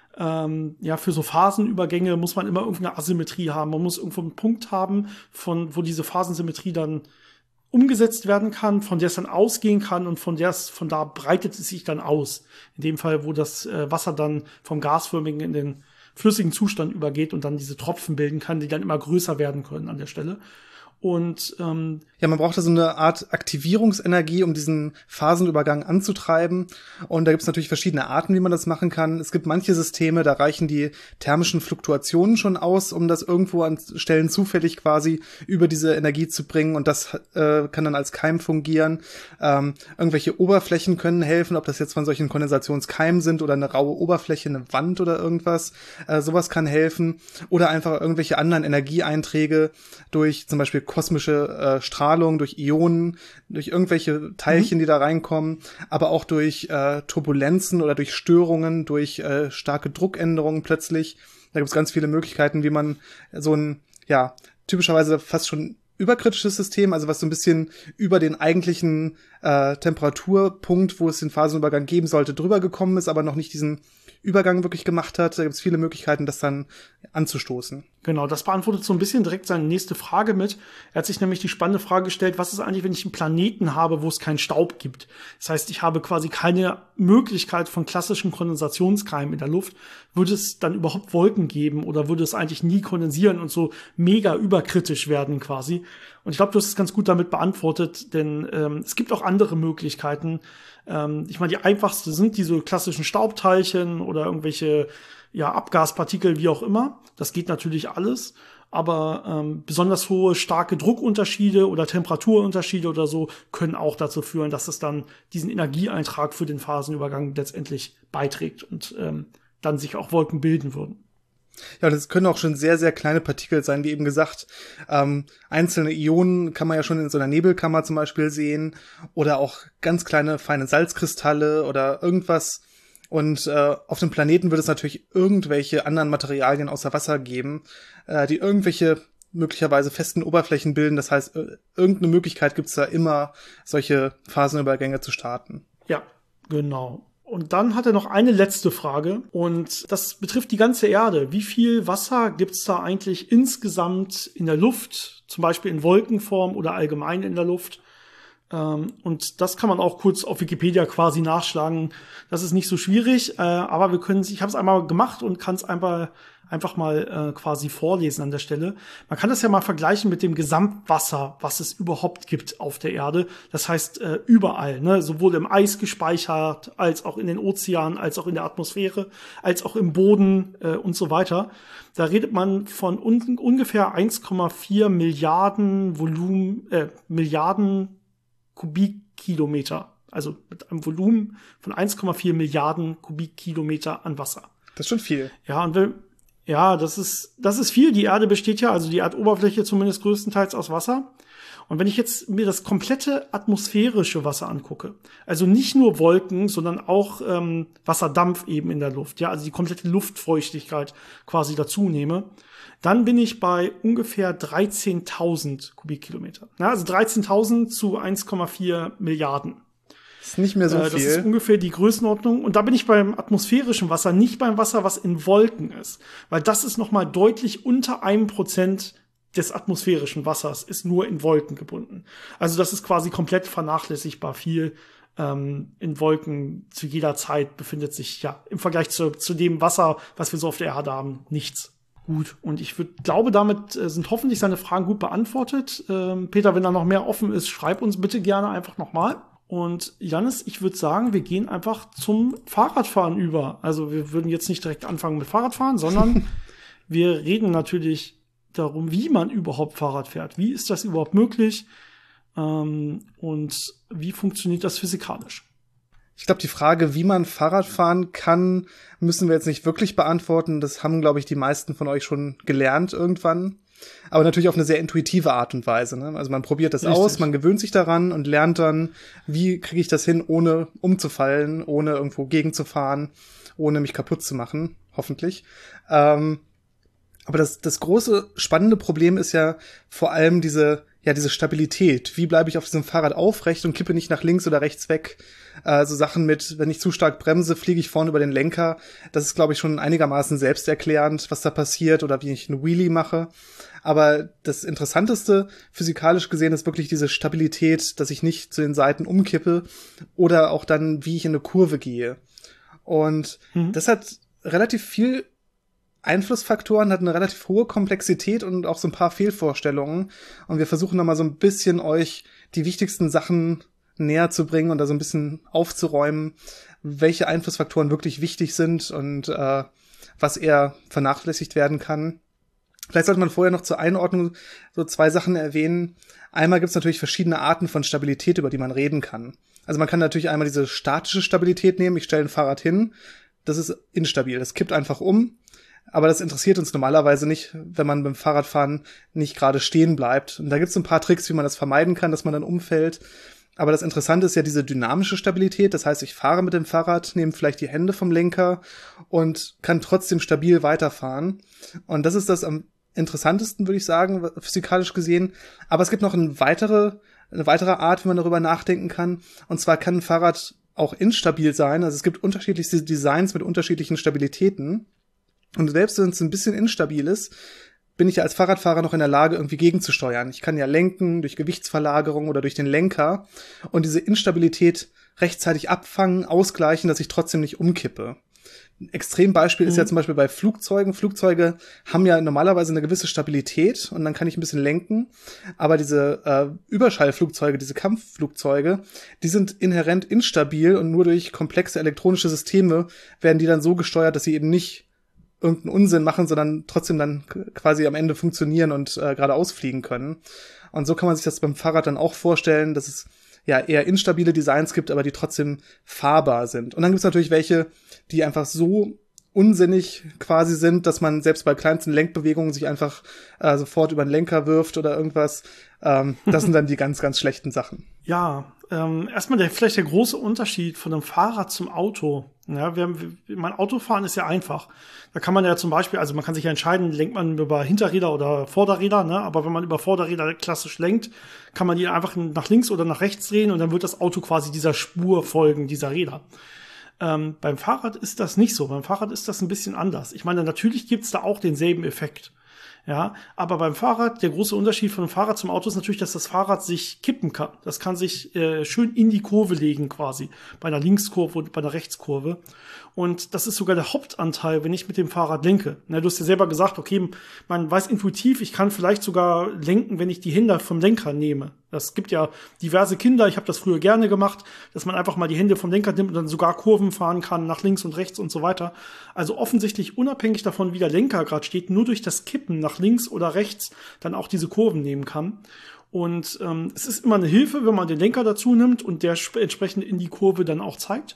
Für so Phasenübergänge muss man immer irgendeine Asymmetrie haben. Man muss irgendwo einen Punkt haben, wo diese Phasensymmetrie dann umgesetzt werden kann, von der es dann ausgehen kann und von da breitet es sich dann aus. In dem Fall, wo das Wasser dann vom gasförmigen in den flüssigen Zustand übergeht und dann diese Tropfen bilden kann, die dann immer größer werden können an der Stelle. Und man braucht da so eine Art Aktivierungsenergie, um diesen Phasenübergang anzutreiben. Und da gibt es natürlich verschiedene Arten, wie man das machen kann. Es gibt manche Systeme, da reichen die thermischen Fluktuationen schon aus, um das irgendwo an Stellen zufällig quasi über diese Energie zu bringen. Und das kann dann als Keim fungieren. Irgendwelche Oberflächen können helfen, ob das jetzt von solchen Kondensationskeimen sind oder eine raue Oberfläche, eine Wand oder irgendwas. Sowas kann helfen. Oder einfach irgendwelche anderen Energieeinträge durch zum Beispiel kosmische Strahlung, durch Ionen, durch irgendwelche Teilchen, die da reinkommen, aber auch durch Turbulenzen oder durch Störungen, durch starke Druckänderungen plötzlich. Da gibt es ganz viele Möglichkeiten, wie man so ein, typischerweise fast schon überkritisches System, also was so ein bisschen über den eigentlichen Temperaturpunkt, wo es den Phasenübergang geben sollte, drüber gekommen ist, aber noch nicht diesen Übergang wirklich gemacht hat. Da gibt es viele Möglichkeiten, das dann anzustoßen. Genau, das beantwortet so ein bisschen direkt seine nächste Frage mit. Er hat sich nämlich die spannende Frage gestellt, was ist eigentlich, wenn ich einen Planeten habe, wo es keinen Staub gibt? Das heißt, ich habe quasi keine Möglichkeit von klassischen Kondensationskeimen in der Luft. Würde es dann überhaupt Wolken geben oder würde es eigentlich nie kondensieren und so mega überkritisch werden quasi? Und ich glaube, du hast es ganz gut damit beantwortet, denn es gibt auch andere Möglichkeiten. Ich meine, die einfachste sind diese klassischen Staubteilchen oder irgendwelche Abgaspartikel, wie auch immer. Das geht natürlich alles. Aber besonders hohe, starke Druckunterschiede oder Temperaturunterschiede oder so können auch dazu führen, dass es dann diesen Energieeintrag für den Phasenübergang letztendlich beiträgt und dann sich auch Wolken bilden würden. Ja, das können auch schon sehr, sehr kleine Partikel sein, wie eben gesagt. Einzelne Ionen kann man ja schon in so einer Nebelkammer zum Beispiel sehen oder auch ganz kleine, feine Salzkristalle oder irgendwas. Und auf dem Planeten wird es natürlich irgendwelche anderen Materialien außer Wasser geben, die irgendwelche möglicherweise festen Oberflächen bilden. Das heißt, irgendeine Möglichkeit gibt es da immer, solche Phasenübergänge zu starten. Ja, genau. Und dann hat er noch eine letzte Frage und das betrifft die ganze Erde. Wie viel Wasser gibt's da eigentlich insgesamt in der Luft, zum Beispiel in Wolkenform oder allgemein in der Luft? Und das kann man auch kurz auf Wikipedia quasi nachschlagen. Das ist nicht so schwierig, aber ich habe es einmal gemacht und kann es einfach mal quasi vorlesen an der Stelle. Man kann das ja mal vergleichen mit dem Gesamtwasser, was es überhaupt gibt auf der Erde. Das heißt überall, ne? Sowohl im Eis gespeichert, als auch in den Ozeanen, als auch in der Atmosphäre, als auch im Boden und so weiter. Da redet man von ungefähr 1,4 Milliarden Kubikkilometer. Also mit einem Volumen von 1,4 Milliarden Kubikkilometer an Wasser. Das ist schon viel. Ja, das ist viel. Die Erde besteht ja, also die Erdoberfläche zumindest größtenteils aus Wasser. Und wenn ich jetzt mir das komplette atmosphärische Wasser angucke, also nicht nur Wolken, sondern auch Wasserdampf eben in der Luft, ja, also die komplette Luftfeuchtigkeit quasi dazu nehme, dann bin ich bei ungefähr 13.000 Kubikkilometer. Ja, also 13.000 zu 1,4 Milliarden. Das ist nicht mehr so viel. Das ist ungefähr die Größenordnung. Und da bin ich beim atmosphärischen Wasser, nicht beim Wasser, was in Wolken ist. Weil das ist noch mal deutlich unter 1% des atmosphärischen Wassers, ist nur in Wolken gebunden. Also das ist quasi komplett vernachlässigbar viel. In Wolken zu jeder Zeit befindet sich ja im Vergleich zu dem Wasser, was wir so auf der Erde haben, nichts. Gut, und ich glaube, damit sind hoffentlich seine Fragen gut beantwortet. Peter, wenn da noch mehr offen ist, schreib uns bitte gerne einfach nochmal. Und Jannis, ich würde sagen, wir gehen einfach zum Fahrradfahren über. Also wir würden jetzt nicht direkt anfangen mit Fahrradfahren, sondern wir reden natürlich darum, wie man überhaupt Fahrrad fährt. Wie ist das überhaupt möglich? Und wie funktioniert das physikalisch? Ich glaube, die Frage, wie man Fahrrad fahren kann, müssen wir jetzt nicht wirklich beantworten. Das haben, glaube ich, die meisten von euch schon gelernt irgendwann. Aber natürlich auf eine sehr intuitive Art und Weise. Ne? Also man probiert das aus, man gewöhnt sich daran und lernt dann, wie kriege ich das hin, ohne umzufallen, ohne irgendwo gegenzufahren, ohne mich kaputt zu machen, hoffentlich. Aber das große, spannende Problem ist ja vor allem diese Stabilität. Wie bleibe ich auf diesem Fahrrad aufrecht und kippe nicht nach links oder rechts weg? So Sachen mit, wenn ich zu stark bremse, fliege ich vorne über den Lenker. Das ist, glaube ich, schon einigermaßen selbsterklärend, was da passiert oder wie ich einen Wheelie mache. Aber das Interessanteste, physikalisch gesehen, ist wirklich diese Stabilität, dass ich nicht zu den Seiten umkippe oder auch dann, wie ich in eine Kurve gehe. Und das hat relativ viel Einflussfaktoren, hat eine relativ hohe Komplexität und auch so ein paar Fehlvorstellungen. Und wir versuchen nochmal so ein bisschen euch die wichtigsten Sachen näher zu bringen und da so ein bisschen aufzuräumen, welche Einflussfaktoren wirklich wichtig sind und was eher vernachlässigt werden kann. Vielleicht sollte man vorher noch zur Einordnung so 2 Sachen erwähnen. Einmal gibt es natürlich verschiedene Arten von Stabilität, über die man reden kann. Also man kann natürlich einmal diese statische Stabilität nehmen. Ich stelle ein Fahrrad hin. Das ist instabil. Das kippt einfach um. Aber das interessiert uns normalerweise nicht, wenn man beim Fahrradfahren nicht gerade stehen bleibt. Und da gibt es ein paar Tricks, wie man das vermeiden kann, dass man dann umfällt. Aber das Interessante ist ja diese dynamische Stabilität. Das heißt, ich fahre mit dem Fahrrad, nehme vielleicht die Hände vom Lenker und kann trotzdem stabil weiterfahren. Und das ist das am interessantesten, würde ich sagen, physikalisch gesehen. Aber es gibt noch eine weitere Art, wie man darüber nachdenken kann. Und zwar kann ein Fahrrad auch instabil sein. Also es gibt unterschiedlichste Designs mit unterschiedlichen Stabilitäten. Und selbst wenn es ein bisschen instabil ist, bin ich ja als Fahrradfahrer noch in der Lage, irgendwie gegenzusteuern. Ich kann ja lenken durch Gewichtsverlagerung oder durch den Lenker und diese Instabilität rechtzeitig abfangen, ausgleichen, dass ich trotzdem nicht umkippe. Ein Extrembeispiel ist ja zum Beispiel bei Flugzeugen. Flugzeuge haben ja normalerweise eine gewisse Stabilität und dann kann ich ein bisschen lenken. Aber diese Überschallflugzeuge, diese Kampfflugzeuge, die sind inhärent instabil und nur durch komplexe elektronische Systeme werden die dann so gesteuert, dass sie eben nicht irgendeinen Unsinn machen, sondern trotzdem dann quasi am Ende funktionieren und geradeaus fliegen können. Und so kann man sich das beim Fahrrad dann auch vorstellen, dass es ja eher instabile Designs gibt, aber die trotzdem fahrbar sind. Und dann gibt es natürlich welche, die einfach so unsinnig quasi sind, dass man selbst bei kleinsten Lenkbewegungen sich einfach sofort über den Lenker wirft oder irgendwas. Das sind dann die ganz, ganz schlechten Sachen. Ja, erstmal vielleicht der große Unterschied von einem Fahrrad zum Auto. Ja, mein Autofahren ist ja einfach. Da kann man ja zum Beispiel, also man kann sich ja entscheiden, lenkt man über Hinterräder oder Vorderräder, ne? Aber wenn man über Vorderräder klassisch lenkt, kann man die einfach nach links oder nach rechts drehen und dann wird das Auto quasi dieser Spur folgen, dieser Räder. Beim Fahrrad ist das nicht so. Beim Fahrrad ist das ein bisschen anders. Ich meine, natürlich gibt's da auch denselben Effekt. Ja, aber beim Fahrrad, der große Unterschied von dem Fahrrad zum Auto ist natürlich, dass das Fahrrad sich kippen kann. Das kann sich schön in die Kurve legen quasi. Bei einer Linkskurve und bei einer Rechtskurve. Und das ist sogar der Hauptanteil, wenn ich mit dem Fahrrad lenke. Na, du hast ja selber gesagt, okay, man weiß intuitiv, ich kann vielleicht sogar lenken, wenn ich die Hände vom Lenker nehme. Das gibt ja diverse Kinder, ich habe das früher gerne gemacht, dass man einfach mal die Hände vom Lenker nimmt und dann sogar Kurven fahren kann, nach links und rechts und so weiter. Also offensichtlich unabhängig davon, wie der Lenker gerade steht, nur durch das Kippen nach links oder rechts dann auch diese Kurven nehmen kann. Und es ist immer eine Hilfe, wenn man den Lenker dazu nimmt und der entsprechend in die Kurve dann auch zeigt.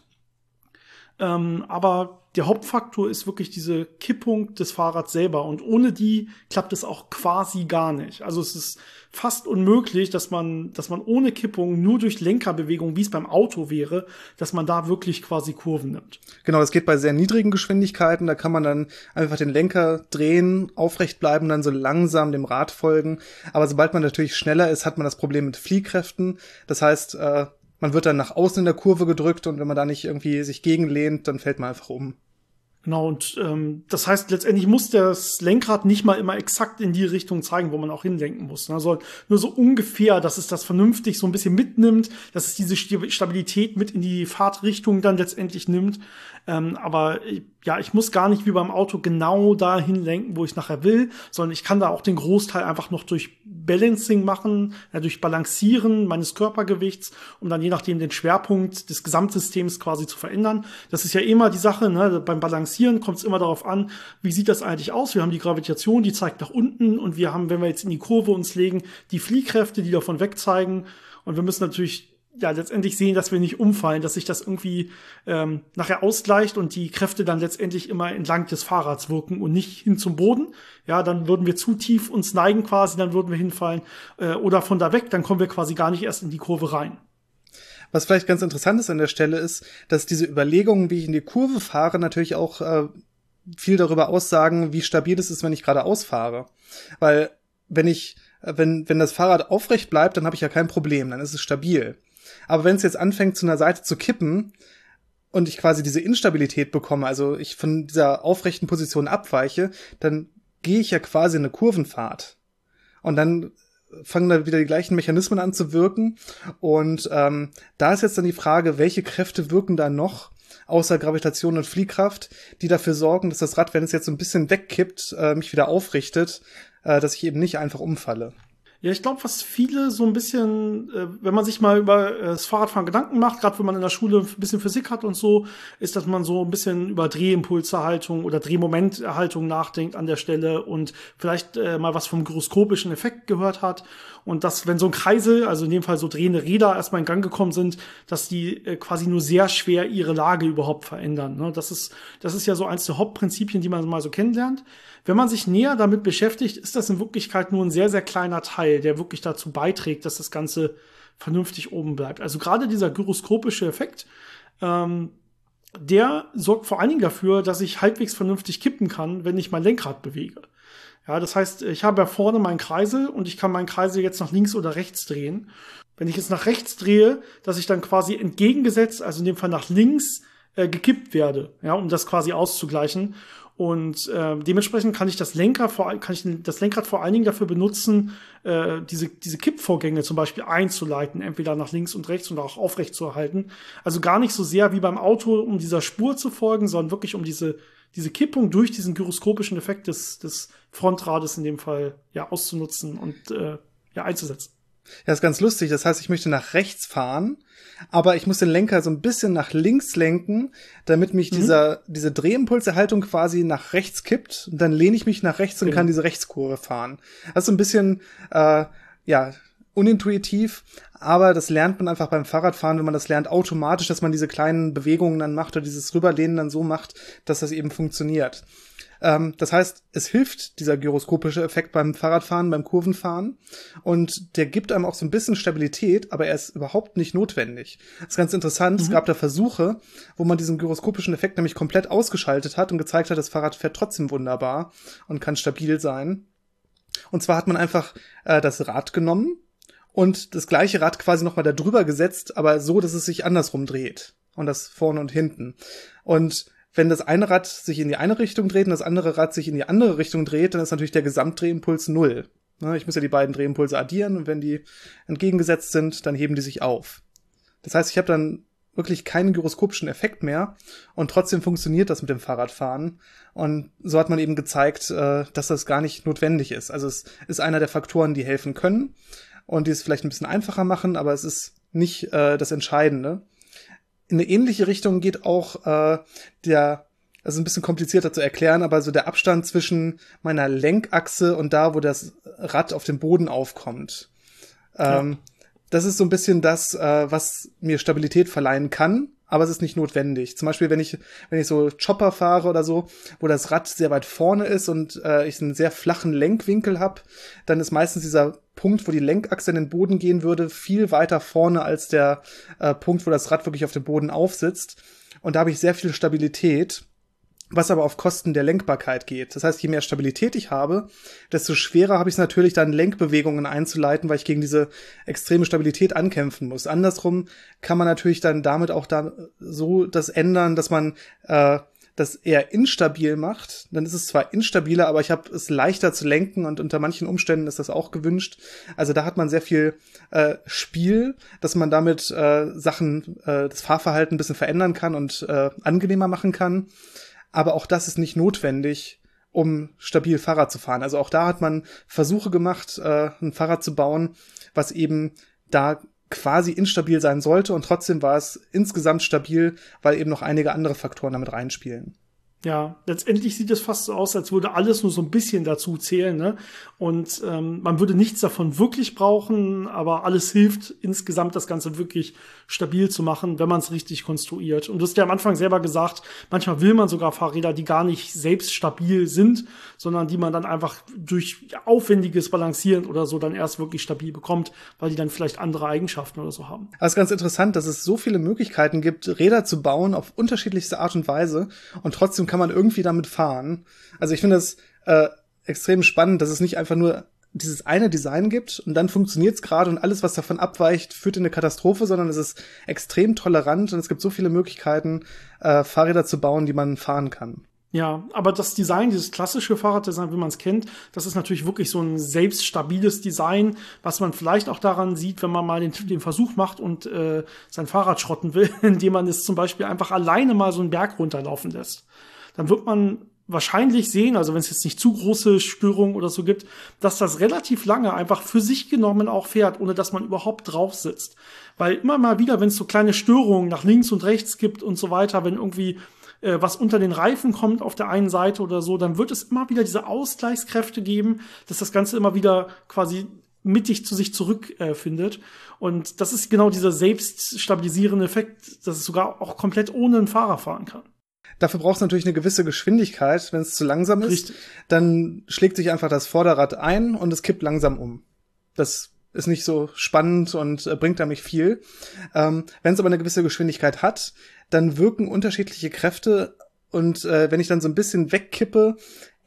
Aber der Hauptfaktor ist wirklich diese Kippung des Fahrrads selber. Und ohne die klappt es auch quasi gar nicht. Also es ist fast unmöglich, dass man ohne Kippung nur durch Lenkerbewegung, wie es beim Auto wäre, dass man da wirklich quasi Kurven nimmt. Genau, das geht bei sehr niedrigen Geschwindigkeiten. Da kann man dann einfach den Lenker drehen, aufrecht bleiben, dann so langsam dem Rad folgen. Aber sobald man natürlich schneller ist, hat man das Problem mit Fliehkräften. Das heißt, man wird dann nach außen in der Kurve gedrückt und wenn man da nicht irgendwie sich gegenlehnt, dann fällt man einfach um. Genau, und das heißt, letztendlich muss das Lenkrad nicht mal immer exakt in die Richtung zeigen, wo man auch hinlenken muss. Also nur so ungefähr, dass es das vernünftig so ein bisschen mitnimmt, dass es diese Stabilität mit in die Fahrtrichtung dann letztendlich nimmt. Aber ja, ich muss gar nicht wie beim Auto genau dahin lenken, wo ich nachher will, sondern ich kann da auch den Großteil einfach noch durch Balancing machen, durch Balancieren meines Körpergewichts, um dann je nachdem den Schwerpunkt des Gesamtsystems quasi zu verändern. Das ist ja immer die Sache, ne? Beim Balancieren kommt es immer darauf an, wie sieht das eigentlich aus? Wir haben die Gravitation, die zeigt nach unten und wir haben, wenn wir jetzt in die Kurve uns legen, die Fliehkräfte, die davon wegzeigen und wir müssen natürlich ja letztendlich sehen, dass wir nicht umfallen, dass sich das irgendwie nachher ausgleicht und die Kräfte dann letztendlich immer entlang des Fahrrads wirken und nicht hin zum Boden. Ja, dann würden wir zu tief uns neigen quasi, dann würden wir hinfallen oder von da weg, dann kommen wir quasi gar nicht erst in die Kurve rein. Was vielleicht ganz interessant ist an der Stelle ist, dass diese Überlegungen, wie ich in die Kurve fahre, natürlich auch viel darüber aussagen, wie stabil es ist, wenn ich geradeaus fahre. Weil wenn das Fahrrad aufrecht bleibt, dann habe ich ja kein Problem, dann ist es stabil. Aber wenn es jetzt anfängt, zu einer Seite zu kippen und ich quasi diese Instabilität bekomme, also ich von dieser aufrechten Position abweiche, dann gehe ich ja quasi in eine Kurvenfahrt. Und dann fangen da wieder die gleichen Mechanismen an zu wirken. Und da ist jetzt dann die Frage, welche Kräfte wirken da noch, außer Gravitation und Fliehkraft, die dafür sorgen, dass das Rad, wenn es jetzt so ein bisschen wegkippt, mich wieder aufrichtet, dass ich eben nicht einfach umfalle. Ja, ich glaube, was viele so ein bisschen, wenn man sich mal über das Fahrradfahren Gedanken macht, gerade wenn man in der Schule ein bisschen Physik hat und so, ist, dass man so ein bisschen über Drehimpulserhaltung oder Drehmomenterhaltung nachdenkt an der Stelle und vielleicht mal was vom gyroskopischen Effekt gehört hat. Und dass, wenn so ein Kreisel, also in dem Fall so drehende Räder erstmal in Gang gekommen sind, dass die quasi nur sehr schwer ihre Lage überhaupt verändern. Ne? Das ist ja so eins der Hauptprinzipien, die man mal so kennenlernt. Wenn man sich näher damit beschäftigt, ist das in Wirklichkeit nur ein sehr, sehr kleiner Teil, der wirklich dazu beiträgt, dass das Ganze vernünftig oben bleibt. Also gerade dieser gyroskopische Effekt, der sorgt vor allen Dingen dafür, dass ich halbwegs vernünftig kippen kann, wenn ich mein Lenkrad bewege. Ja, das heißt, ich habe ja vorne meinen Kreisel und ich kann meinen Kreisel jetzt nach links oder rechts drehen. Wenn ich jetzt nach rechts drehe, dass ich dann quasi entgegengesetzt, also in dem Fall nach links, gekippt werde, ja, um das quasi auszugleichen. Und dementsprechend kann ich das Lenkrad vor allen Dingen dafür benutzen, diese Kippvorgänge zum Beispiel einzuleiten, entweder nach links und rechts und auch aufrecht zu erhalten. Also gar nicht so sehr wie beim Auto, um dieser Spur zu folgen, sondern wirklich um diese Kippung durch diesen gyroskopischen Effekt des Frontrades in dem Fall ja auszunutzen und einzusetzen. Ja, ist ganz lustig. Das heißt, ich möchte nach rechts fahren, aber ich muss den Lenker so ein bisschen nach links lenken, damit mich diese Drehimpulserhaltung quasi nach rechts kippt. Und dann lehne ich mich nach rechts und kann diese Rechtskurve fahren. Das ist so ein bisschen, unintuitiv, aber das lernt man einfach beim Fahrradfahren, wenn man das lernt, automatisch, dass man diese kleinen Bewegungen dann macht oder dieses Rüberlehnen dann so macht, dass das eben funktioniert. Das heißt, es hilft dieser gyroskopische Effekt beim Fahrradfahren, beim Kurvenfahren und der gibt einem auch so ein bisschen Stabilität, aber er ist überhaupt nicht notwendig. Das ist ganz interessant. Es gab da Versuche, wo man diesen gyroskopischen Effekt nämlich komplett ausgeschaltet hat und gezeigt hat, das Fahrrad fährt trotzdem wunderbar und kann stabil sein. Und zwar hat man einfach das Rad genommen und das gleiche Rad quasi nochmal da drüber gesetzt, aber so, dass es sich andersrum dreht. Und das vorne und hinten. Und wenn das eine Rad sich in die eine Richtung dreht und das andere Rad sich in die andere Richtung dreht, dann ist natürlich der Gesamtdrehimpuls 0. Ich muss ja die beiden Drehimpulse addieren und wenn die entgegengesetzt sind, dann heben die sich auf. Das heißt, ich habe dann wirklich keinen gyroskopischen Effekt mehr und trotzdem funktioniert das mit dem Fahrradfahren. Und so hat man eben gezeigt, dass das gar nicht notwendig ist. Also es ist einer der Faktoren, die helfen können und die es vielleicht ein bisschen einfacher machen, aber es ist nicht das Entscheidende. In eine ähnliche Richtung geht auch also ein bisschen komplizierter zu erklären, aber so der Abstand zwischen meiner Lenkachse und da, wo das Rad auf dem Boden aufkommt. Das ist so ein bisschen das, was mir Stabilität verleihen kann, aber es ist nicht notwendig. Zum Beispiel, wenn ich so Chopper fahre oder so, wo das Rad sehr weit vorne ist und ich einen sehr flachen Lenkwinkel habe, dann ist meistens dieser Punkt, wo die Lenkachse in den Boden gehen würde, viel weiter vorne als der Punkt, wo das Rad wirklich auf dem Boden aufsitzt. Und da habe ich sehr viel Stabilität, was aber auf Kosten der Lenkbarkeit geht. Das heißt, je mehr Stabilität ich habe, desto schwerer habe ich es natürlich dann, Lenkbewegungen einzuleiten, weil ich gegen diese extreme Stabilität ankämpfen muss. Andersrum kann man natürlich dann damit auch so das ändern, dass man das eher instabil macht. Dann ist es zwar instabiler, aber ich habe es leichter zu lenken und unter manchen Umständen ist das auch gewünscht. Also da hat man sehr viel Spiel, dass man damit Sachen, das Fahrverhalten ein bisschen verändern kann und angenehmer machen kann. Aber auch das ist nicht notwendig, um stabil Fahrrad zu fahren. Also auch da hat man Versuche gemacht, ein Fahrrad zu bauen, was eben da quasi instabil sein sollte. Und trotzdem war es insgesamt stabil, weil eben noch einige andere Faktoren damit reinspielen. Ja, letztendlich sieht es fast so aus, als würde alles nur so ein bisschen dazu zählen, ne? Und man würde nichts davon wirklich brauchen, aber alles hilft insgesamt, das Ganze wirklich stabil zu machen, wenn man es richtig konstruiert. Und du hast ja am Anfang selber gesagt, manchmal will man sogar Fahrräder, die gar nicht selbst stabil sind, sondern die man dann einfach durch aufwendiges Balancieren oder so dann erst wirklich stabil bekommt, weil die dann vielleicht andere Eigenschaften oder so haben. Es ist ganz interessant, dass es so viele Möglichkeiten gibt, Räder zu bauen auf unterschiedlichste Art und Weise und trotzdem kann man irgendwie damit fahren. Also ich finde das extrem spannend, dass es nicht einfach nur dieses eine Design gibt und dann funktioniert es gerade und alles, was davon abweicht, führt in eine Katastrophe, sondern es ist extrem tolerant und es gibt so viele Möglichkeiten, Fahrräder zu bauen, die man fahren kann. Ja, aber das Design, dieses klassische Fahrraddesign, wie man es kennt, das ist natürlich wirklich so ein selbststabiles Design, was man vielleicht auch daran sieht, wenn man mal den Versuch macht und sein Fahrrad schrotten will, indem man es zum Beispiel einfach alleine mal so einen Berg runterlaufen lässt. Dann wird man wahrscheinlich sehen, also wenn es jetzt nicht zu große Störungen oder so gibt, dass das relativ lange einfach für sich genommen auch fährt, ohne dass man überhaupt drauf sitzt. Weil immer mal wieder, wenn es so kleine Störungen nach links und rechts gibt und so weiter, wenn irgendwie was unter den Reifen kommt auf der einen Seite oder so, dann wird es immer wieder diese Ausgleichskräfte geben, dass das Ganze immer wieder quasi mittig zu sich zurückfindet. Und das ist genau dieser selbststabilisierende Effekt, dass es sogar auch komplett ohne einen Fahrer fahren kann. Dafür braucht es natürlich eine gewisse Geschwindigkeit. Wenn es zu langsam ist, Richtig. Dann schlägt sich einfach das Vorderrad ein und es kippt langsam um. Das ist nicht so spannend und bringt damit viel. Wenn es aber eine gewisse Geschwindigkeit hat, dann wirken unterschiedliche Kräfte und wenn ich dann so ein bisschen wegkippe,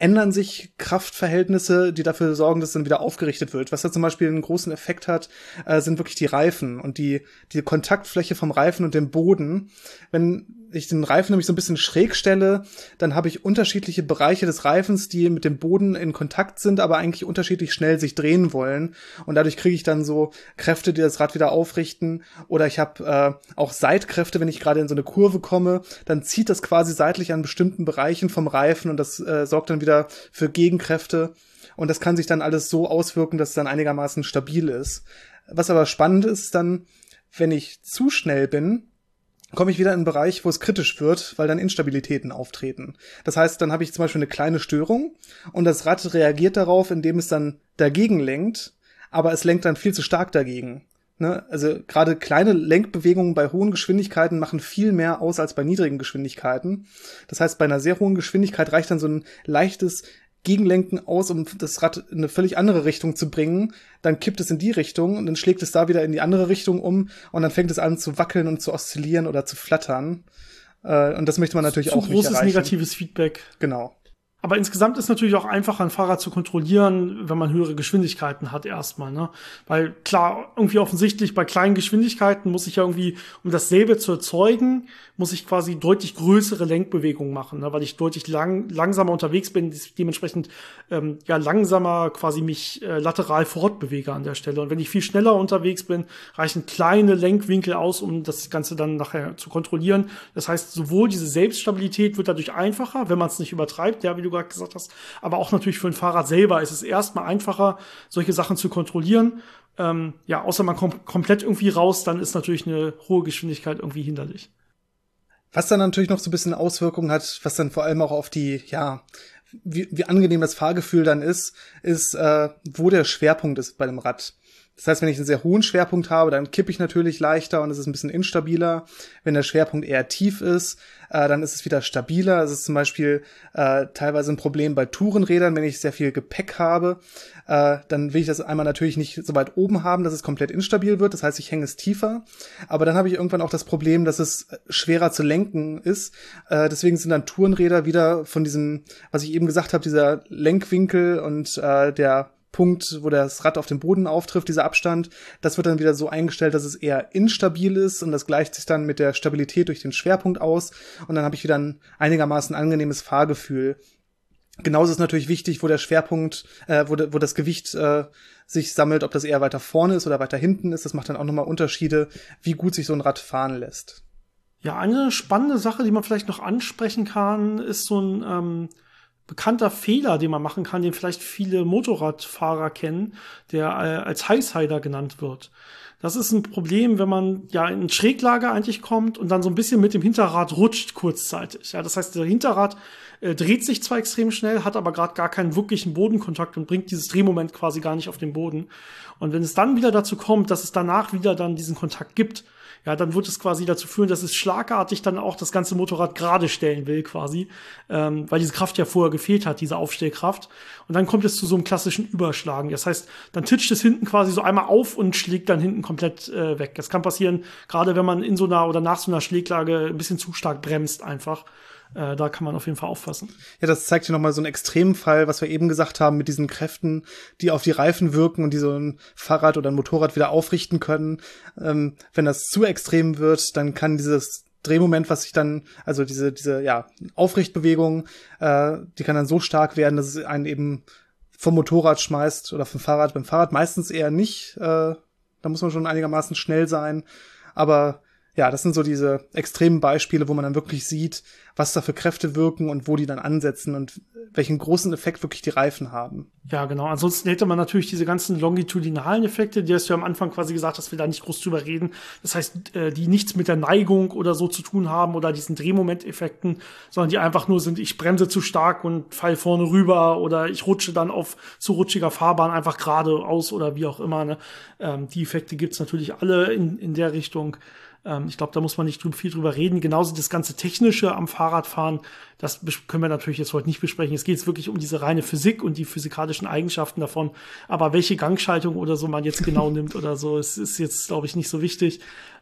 ändern sich Kraftverhältnisse, die dafür sorgen, dass es dann wieder aufgerichtet wird. Was da zum Beispiel einen großen Effekt hat, sind wirklich die Reifen und die Kontaktfläche vom Reifen und dem Boden. Wenn ich den Reifen nämlich so ein bisschen schräg stelle, dann habe ich unterschiedliche Bereiche des Reifens, die mit dem Boden in Kontakt sind, aber eigentlich unterschiedlich schnell sich drehen wollen. Und dadurch kriege ich dann so Kräfte, die das Rad wieder aufrichten. Oder ich habe auch Seitkräfte, wenn ich gerade in so eine Kurve komme, dann zieht das quasi seitlich an bestimmten Bereichen vom Reifen und das sorgt dann wieder für Gegenkräfte. Und das kann sich dann alles so auswirken, dass es dann einigermaßen stabil ist. Was aber spannend ist dann, wenn ich zu schnell bin, komme ich wieder in einen Bereich, wo es kritisch wird, weil dann Instabilitäten auftreten. Das heißt, dann habe ich zum Beispiel eine kleine Störung und das Rad reagiert darauf, indem es dann dagegen lenkt, aber es lenkt dann viel zu stark dagegen. Ne? Also gerade kleine Lenkbewegungen bei hohen Geschwindigkeiten machen viel mehr aus als bei niedrigen Geschwindigkeiten. Das heißt, bei einer sehr hohen Geschwindigkeit reicht dann so ein leichtes Gegenlenken aus, um das Rad in eine völlig andere Richtung zu bringen, dann kippt es in die Richtung und dann schlägt es da wieder in die andere Richtung um und dann fängt es an zu wackeln und zu oszillieren oder zu flattern. Und das möchte man natürlich auch nicht erreichen. Zu großes negatives Feedback. Genau. Aber insgesamt ist natürlich auch einfacher, ein Fahrrad zu kontrollieren, wenn man höhere Geschwindigkeiten hat erstmal, ne? Weil klar, irgendwie offensichtlich bei kleinen Geschwindigkeiten muss ich ja irgendwie, um dasselbe zu erzeugen, muss ich quasi deutlich größere Lenkbewegungen machen, ne? Weil ich deutlich langsamer unterwegs bin, dementsprechend langsamer quasi mich lateral fortbewege an der Stelle. Und wenn ich viel schneller unterwegs bin, reichen kleine Lenkwinkel aus, um das Ganze dann nachher zu kontrollieren. Das heißt, sowohl diese Selbststabilität wird dadurch einfacher, wenn man es nicht übertreibt, ja, wie du gerade gesagt hast, aber auch natürlich für ein Fahrrad selber ist es erstmal einfacher, solche Sachen zu kontrollieren. Außer man kommt komplett irgendwie raus, dann ist natürlich eine hohe Geschwindigkeit irgendwie hinderlich. Was dann natürlich noch so ein bisschen Auswirkungen hat, was dann vor allem auch auf die, wie angenehm das Fahrgefühl dann ist, wo der Schwerpunkt ist bei dem Rad. Das heißt, wenn ich einen sehr hohen Schwerpunkt habe, dann kippe ich natürlich leichter und es ist ein bisschen instabiler. Wenn der Schwerpunkt eher tief ist, dann ist es wieder stabiler. Es ist zum Beispiel teilweise ein Problem bei Tourenrädern, wenn ich sehr viel Gepäck habe. Dann will ich das einmal natürlich nicht so weit oben haben, dass es komplett instabil wird. Das heißt, ich hänge es tiefer. Aber dann habe ich irgendwann auch das Problem, dass es schwerer zu lenken ist. Deswegen sind dann Tourenräder wieder von diesem, was ich eben gesagt habe, dieser Lenkwinkel und der Punkt, wo das Rad auf den Boden auftrifft, dieser Abstand, das wird dann wieder so eingestellt, dass es eher instabil ist und das gleicht sich dann mit der Stabilität durch den Schwerpunkt aus und dann habe ich wieder ein einigermaßen angenehmes Fahrgefühl. Genauso ist natürlich wichtig, wo der Schwerpunkt, wo das Gewicht sich sammelt, ob das eher weiter vorne ist oder weiter hinten ist. Das macht dann auch nochmal Unterschiede, wie gut sich so ein Rad fahren lässt. Ja, eine spannende Sache, die man vielleicht noch ansprechen kann, ist so ein bekannter Fehler, den man machen kann, den vielleicht viele Motorradfahrer kennen, der als Highsider genannt wird. Das ist ein Problem, wenn man ja in Schräglage eigentlich kommt und dann so ein bisschen mit dem Hinterrad rutscht kurzzeitig. Ja, das heißt, der Hinterrad dreht sich zwar extrem schnell, hat aber gerade gar keinen wirklichen Bodenkontakt und bringt dieses Drehmoment quasi gar nicht auf den Boden. Und wenn es dann wieder dazu kommt, dass es danach wieder dann diesen Kontakt gibt, ja, dann wird es quasi dazu führen, dass es schlagartig dann auch das ganze Motorrad gerade stellen will quasi, weil diese Kraft ja vorher gefehlt hat, diese Aufstellkraft. Und dann kommt es zu so einem klassischen Überschlagen. Das heißt, dann titscht es hinten quasi so einmal auf und schlägt dann hinten komplett weg. Das kann passieren, gerade wenn man in so einer oder nach so einer Schläglage ein bisschen zu stark bremst einfach. Da kann man auf jeden Fall aufpassen. Ja, das zeigt hier nochmal so einen Extremfall, was wir eben gesagt haben, mit diesen Kräften, die auf die Reifen wirken und die so ein Fahrrad oder ein Motorrad wieder aufrichten können. Wenn das zu extrem wird, dann kann dieses Drehmoment, was sich dann, also diese Aufrichtbewegung, die kann dann so stark werden, dass es einen eben vom Motorrad schmeißt oder vom Fahrrad. Beim Fahrrad meistens eher nicht. Da muss man schon einigermaßen schnell sein. Aber ja, das sind so diese extremen Beispiele, wo man dann wirklich sieht, was da für Kräfte wirken und wo die dann ansetzen und welchen großen Effekt wirklich die Reifen haben. Ja, genau. Ansonsten hätte man natürlich diese ganzen longitudinalen Effekte, die hast du ja am Anfang quasi gesagt, dass wir da nicht groß drüber reden. Das heißt, die nichts mit der Neigung oder so zu tun haben oder diesen Drehmomenteffekten, sondern die einfach nur sind, ich bremse zu stark und fall vorne rüber oder ich rutsche dann auf zu rutschiger Fahrbahn einfach geradeaus oder wie auch immer. Ne? Die Effekte gibt's natürlich alle in der Richtung. Ich glaube, da muss man nicht viel drüber reden. Genauso das ganze Technische am Fahrradfahren, das können wir natürlich jetzt heute nicht besprechen. Es geht jetzt wirklich um diese reine Physik und die physikalischen Eigenschaften davon. Aber welche Gangschaltung oder so man jetzt genau nimmt oder so, es ist jetzt, glaube ich, nicht so wichtig.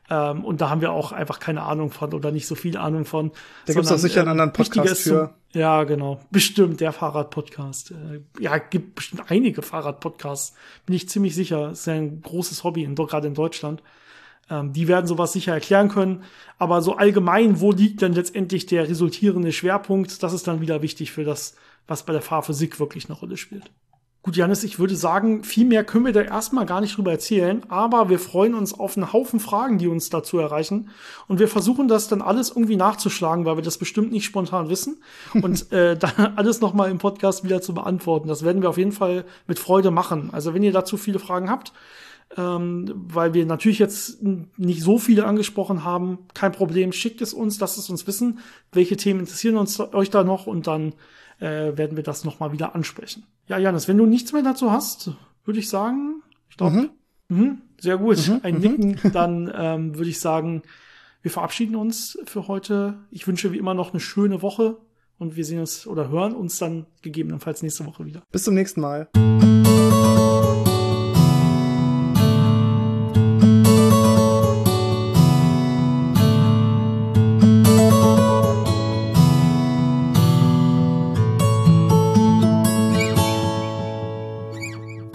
Und da haben wir auch einfach keine Ahnung von oder nicht so viel Ahnung von. Da gibt es auch sicher einen anderen Podcast für. Ja, genau. Bestimmt, der Fahrradpodcast. Gibt bestimmt einige Fahrradpodcasts. Bin ich ziemlich sicher. Ist ja ein großes Hobby, gerade in Deutschland. Die werden sowas sicher erklären können. Aber so allgemein, wo liegt denn letztendlich der resultierende Schwerpunkt? Das ist dann wieder wichtig für das, was bei der Fahrphysik wirklich eine Rolle spielt. Gut, Janis, ich würde sagen, viel mehr können wir da erstmal gar nicht drüber erzählen, aber wir freuen uns auf einen Haufen Fragen, die uns dazu erreichen. Und wir versuchen das dann alles irgendwie nachzuschlagen, weil wir das bestimmt nicht spontan wissen. Und dann alles nochmal im Podcast wieder zu beantworten. Das werden wir auf jeden Fall mit Freude machen. Also wenn ihr dazu viele Fragen habt, weil wir natürlich jetzt nicht so viele angesprochen haben, kein Problem, schickt es uns, lasst es uns wissen, welche Themen interessieren euch da noch und dann werden wir das nochmal wieder ansprechen. Ja, Janis, wenn du nichts mehr dazu hast, würde ich sagen, ich glaube, sehr gut, ein Nicken, dann würde ich sagen, wir verabschieden uns für heute. Ich wünsche wie immer noch eine schöne Woche und wir sehen uns oder hören uns dann gegebenenfalls nächste Woche wieder. Bis zum nächsten Mal.